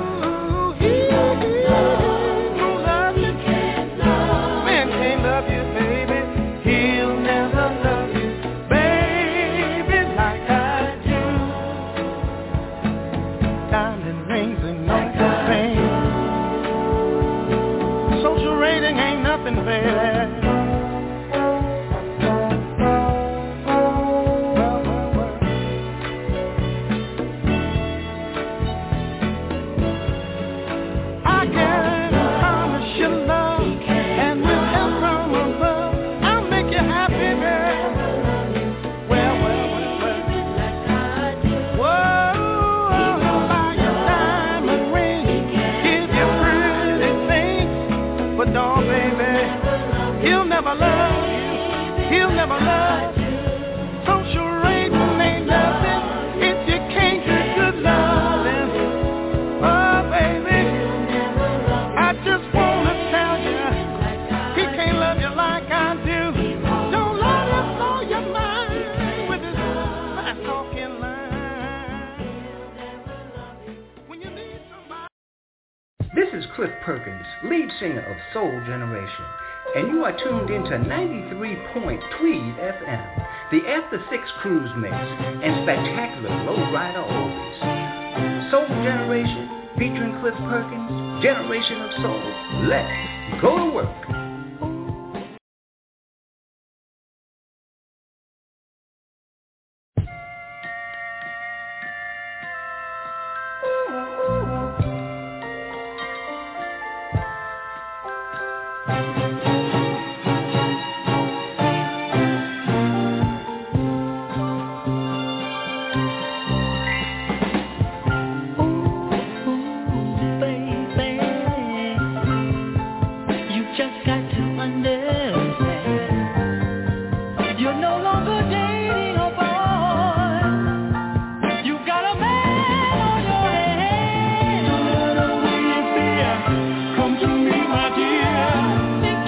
This is Cliff Perkins, lead singer of Soul Generation, and you are tuned into 93.Tweed FM, the After 6 Cruise Mix, and spectacular lowrider oldies. Soul Generation, featuring Cliff Perkins, Generation of Soul. Let's go to work. Come to me, my dear.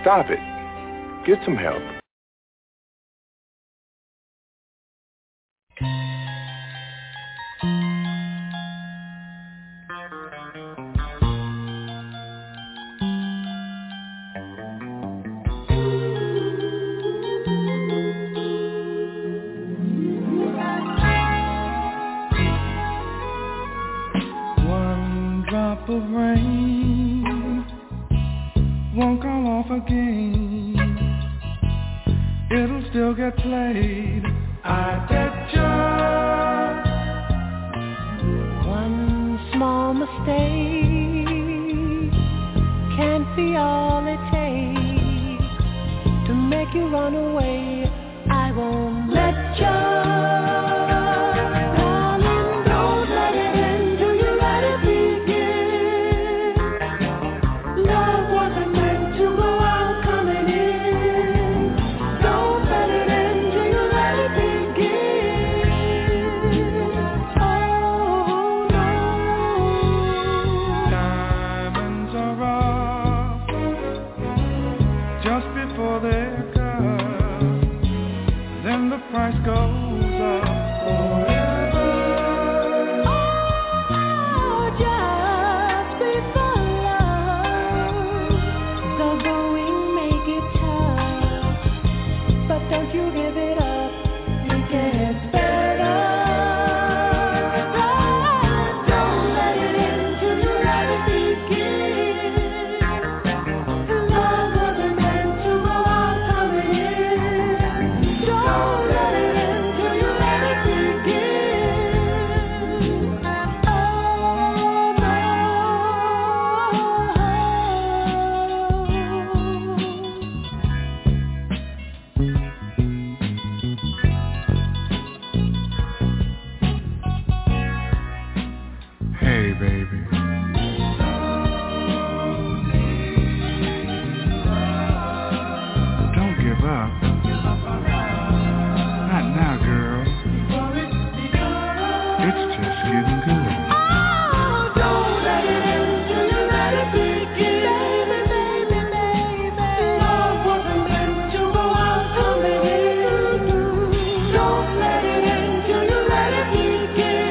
Stop it. Get some help. One drop of rain won't come off again. It'll still get played, I bet you. One small mistake can't be all it takes to make you run away. I won't let you. Price goes up forever. Oh, just before love, the going make it tough, but don't you give it up, it gets better. Don't let it in till you let it begin. Love wasn't meant to go on coming in. Don't let it in till you let it begin. Oh no. Hey baby, don't give up. Not now, girl. It's just getting good. Don't let it in till you let it begin. Baby, baby, love wasn't meant to go on coming in. Don't let it in till you let it begin.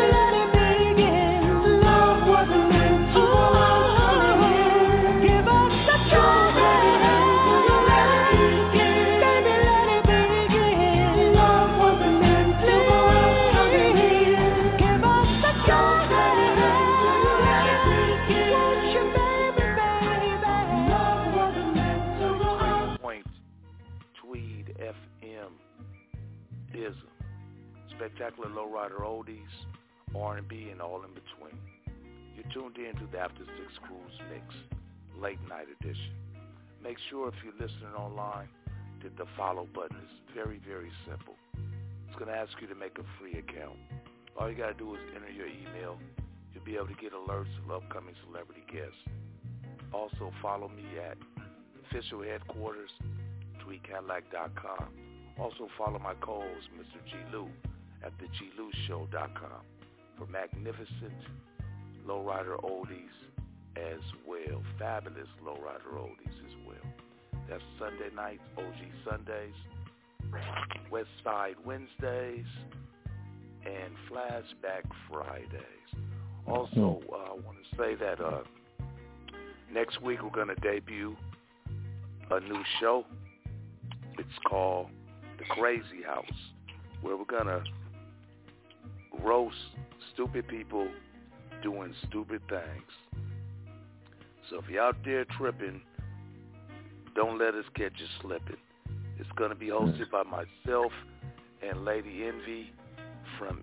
Love wasn't meant to go on coming in. Give us the chance. Till you let it begin. Baby, let it begin. Love wasn't meant to go on coming in. Give us the chance. Till you let it begin. Won't you, baby, baby? Love wasn't meant to go on. Point Tweed FM is spectacular lowrider oldies, R&B, and all in between. You're tuned in to the After 6 Cruise Mix, late night edition. Make sure if you're listening online, hit the follow button. It's very, very simple. It's going to ask you to make a free account. All you got to do is enter your email. You'll be able to get alerts of upcoming celebrity guests. Also, follow me at official headquarters, tweedcadillac.com. Also, follow my co-host, Mr. G. Lou, at thegloushow.com for magnificent lowrider oldies as well. Fabulous lowrider oldies as well. That's Sunday nights, OG Sundays, West Side Wednesdays, and Flashback Fridays. Also, I want to say that next week we're going to debut a new show. It's called The Crazy House, where we're going to roast stupid people doing stupid things. So if you're out there tripping, don't let us catch you slipping. It's going to be hosted by myself and Lady Envy from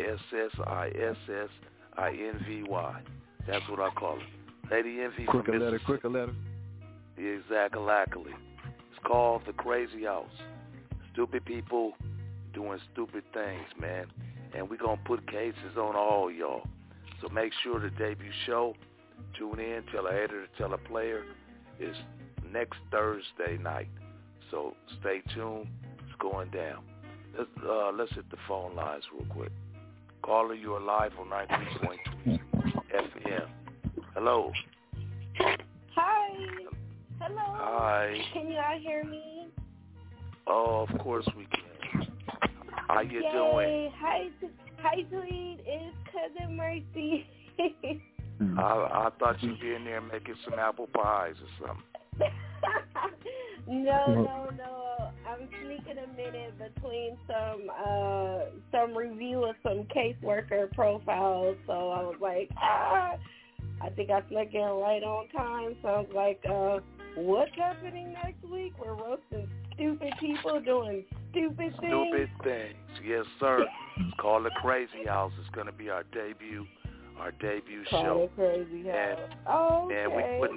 MISSISSINVY. That's what I call it. Lady Envy from Mississippi. Quicker letter. Exactly. It's called The Crazy House. Stupid people doing stupid things, man. And we're going to put cases on all y'all. So make sure the debut show, tune in, tell a hater to tell a player, is next Thursday night. So stay tuned. It's going down. Let's hit the phone lines real quick. Caller, you are live on 93.3 FM. Hello. Hi. Hello. Hi. Can you all hear me? Oh, of course we can. How you doing? Hi, Tweed. It's Cousin Mercy. I thought you'd be in there making some apple pies or something. No. I'm sneaking a minute between some review of some caseworker profiles. So I was like, I think I snuck in right on time. Sounds like, what's happening next week? We're roasting stupid people doing stupid things. Stupid things, yes, sir. It's called The Crazy House. It's going to be our debut show. The Crazy House. And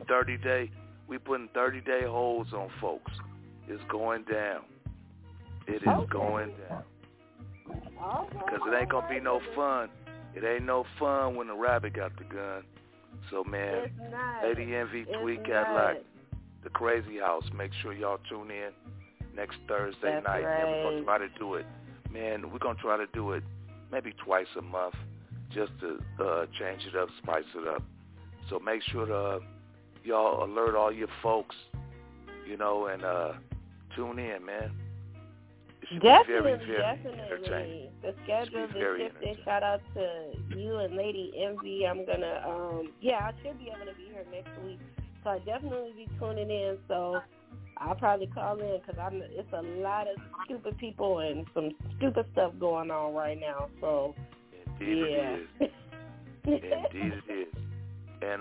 we putting 30-day holds on folks. It's going down. It is going down. Because it ain't going to be no fun. It ain't no fun when the rabbit got the gun. So, man, Lady Envy, Tweet Cadillac, The Crazy House. Make sure y'all tune in next Thursday night. Right. And we're going to try to do it. Man, we're going to try to do it maybe twice a month just to change it up, spice it up. So make sure to y'all alert all your folks, and tune in, man. It should be very, very entertaining. The schedule is shifted. Shout out to you and Lady Envy. I'm going to, I should be able to be here next week. So I'll definitely be tuning in. So I'll probably call in because it's a lot of stupid people and some stupid stuff going on right now. So, Indeed it is. Indeed it is. And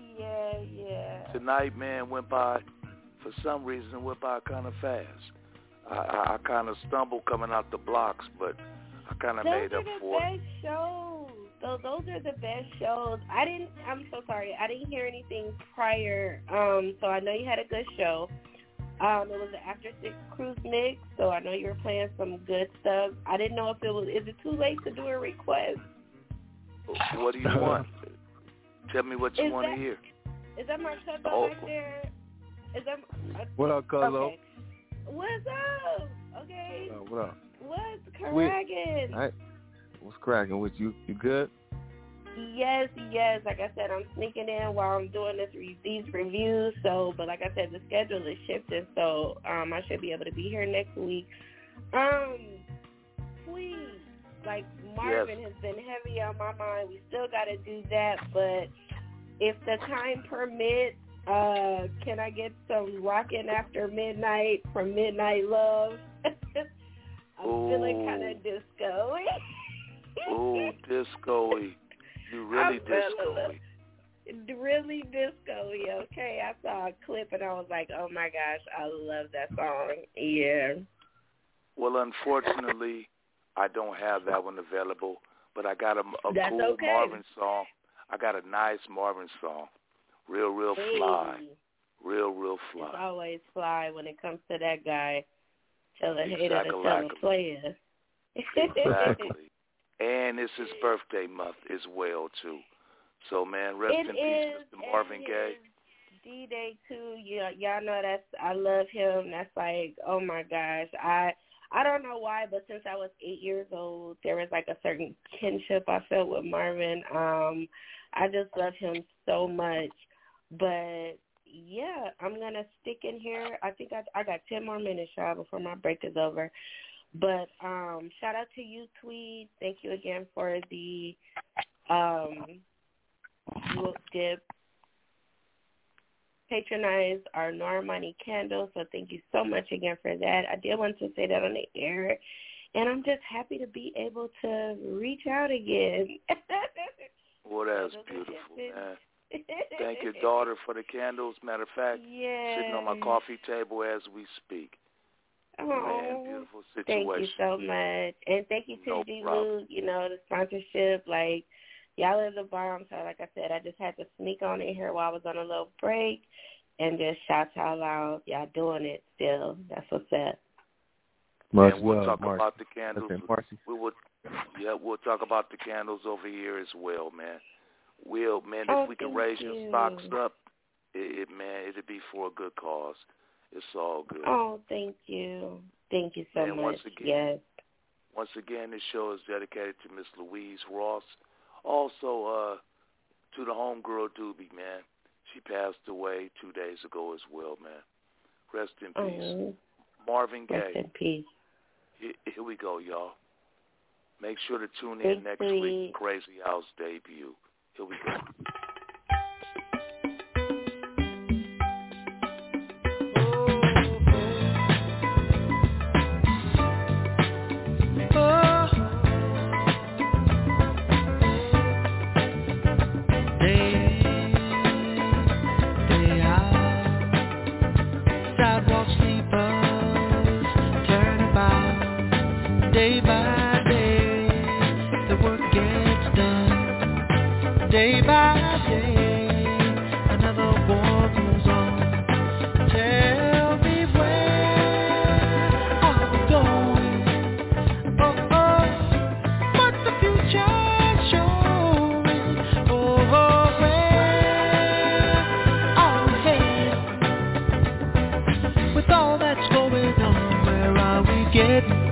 tonight, man, for some reason, went by kind of fast. I kind of stumbled coming out the blocks, but I kind of made up for it. Those are the best shows. I'm so sorry. I didn't hear anything prior. So I know you had a good show. It was the After 6 Cruise Mix, so I know you were playing some good stuff. I didn't know if is it too late to do a request? What do you want? Tell me what you want to hear. Is that my cousin back there? What up, cousin? Okay. What's up? Okay. What up? What's cracking? What's cracking with you? You good? Yes. Like I said, I'm sneaking in while I'm doing these reviews. So, but like I said, the schedule is shifting, so I should be able to be here next week. Please, like Marvin has been heavy on my mind. We still got to do that, but if the time permits, can I get some Rockin' After Midnight from Midnight Love? I'm feeling kind of disco-y. Ooh, disco-y. You really disco-y. Really disco-y, okay? I saw a clip and I was like, oh my gosh, I love that song. Yeah. Well, unfortunately, I don't have that one available, but I got a cool Marvin song. I got a nice Marvin song. Real fly. Real fly. It's always fly when it comes to that guy. Tell the hater to tell the player. Exactly. And it's his birthday month as well, too. So, man, rest in peace, Mr. Marvin Gaye. D-Day, too. Y'all know I love him. That's like, oh, my gosh. I don't know why, but since I was 8 years old, there was like a certain kinship I felt with Marvin. I just love him so much. But, yeah, I'm going to stick in here. I think I got 10 more minutes, y'all, before my break is over. But shout out to you, Tweed. Thank you again for the dip. Patronize our Normani candles, so thank you so much again for that. I did want to say that on the air, and I'm just happy to be able to reach out again. Well, that's beautiful, man. Thank your daughter for the candles. Matter of fact, sitting on my coffee table as we speak. Oh, man, beautiful situation. Thank you so much. And thank you to G-Lou, the sponsorship. Like, y'all are the bomb. So, like I said, I just had to sneak on in here while I was on a little break and just shout y'all out. Y'all doing it still. That's what's up. And we'll talk about the candles. We'll talk about the candles over here as well, man. If we can raise your stocks up, it'd be for a good cause. It's all good. Oh, thank you. Thank you so much. Once again, this show is dedicated to Miss Louise Ross. Also, to the homegirl Doobie, man. She passed away 2 days ago as well, man. Rest in peace. Marvin Gaye. Rest in peace. Here we go, y'all. Make sure to tune in next week. Crazy House debut. Here we go. Day by day, the work gets done. Day by day, another war goes on. Tell me where are we going? Oh, oh, what the future's showing. Oh, where are we headed? With all that's going on, where are we getting?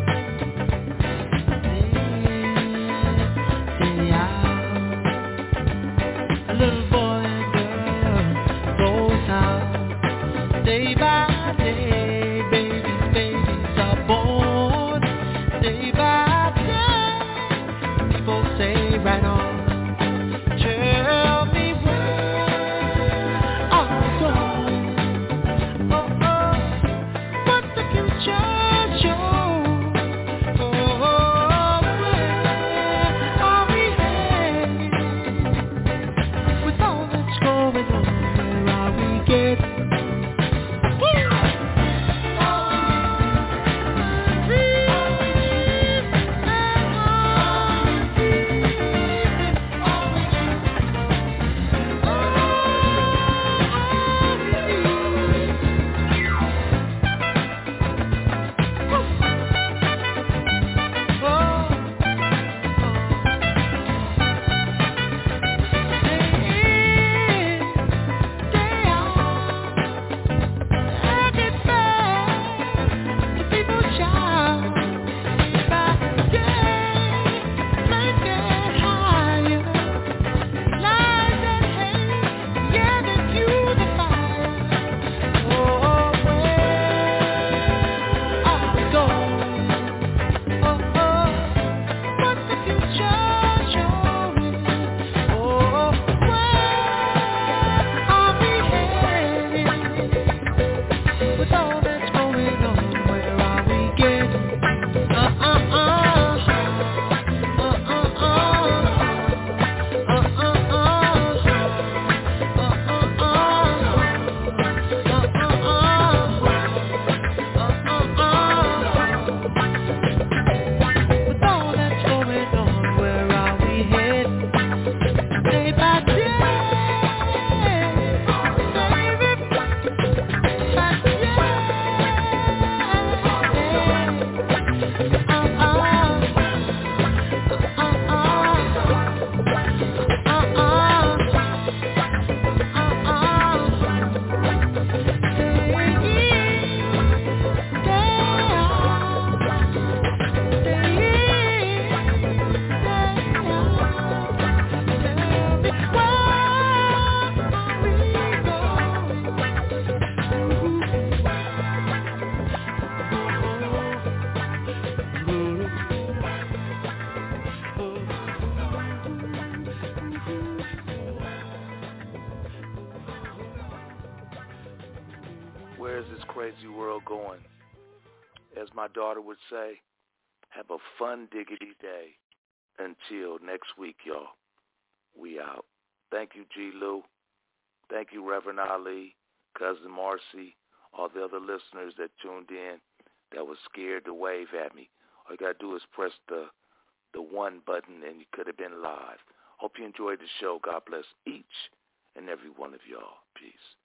Where's this crazy world going? As my daughter would say, have a fun diggity day. Until next week, y'all. We out. Thank you, G. Lou. Thank you, Reverend Ali, Cousin Marcy, all the other listeners that tuned in that was scared to wave at me. All you got to do is press the one button and you could have been live. Hope you enjoyed the show. God bless each and every one of y'all. Peace.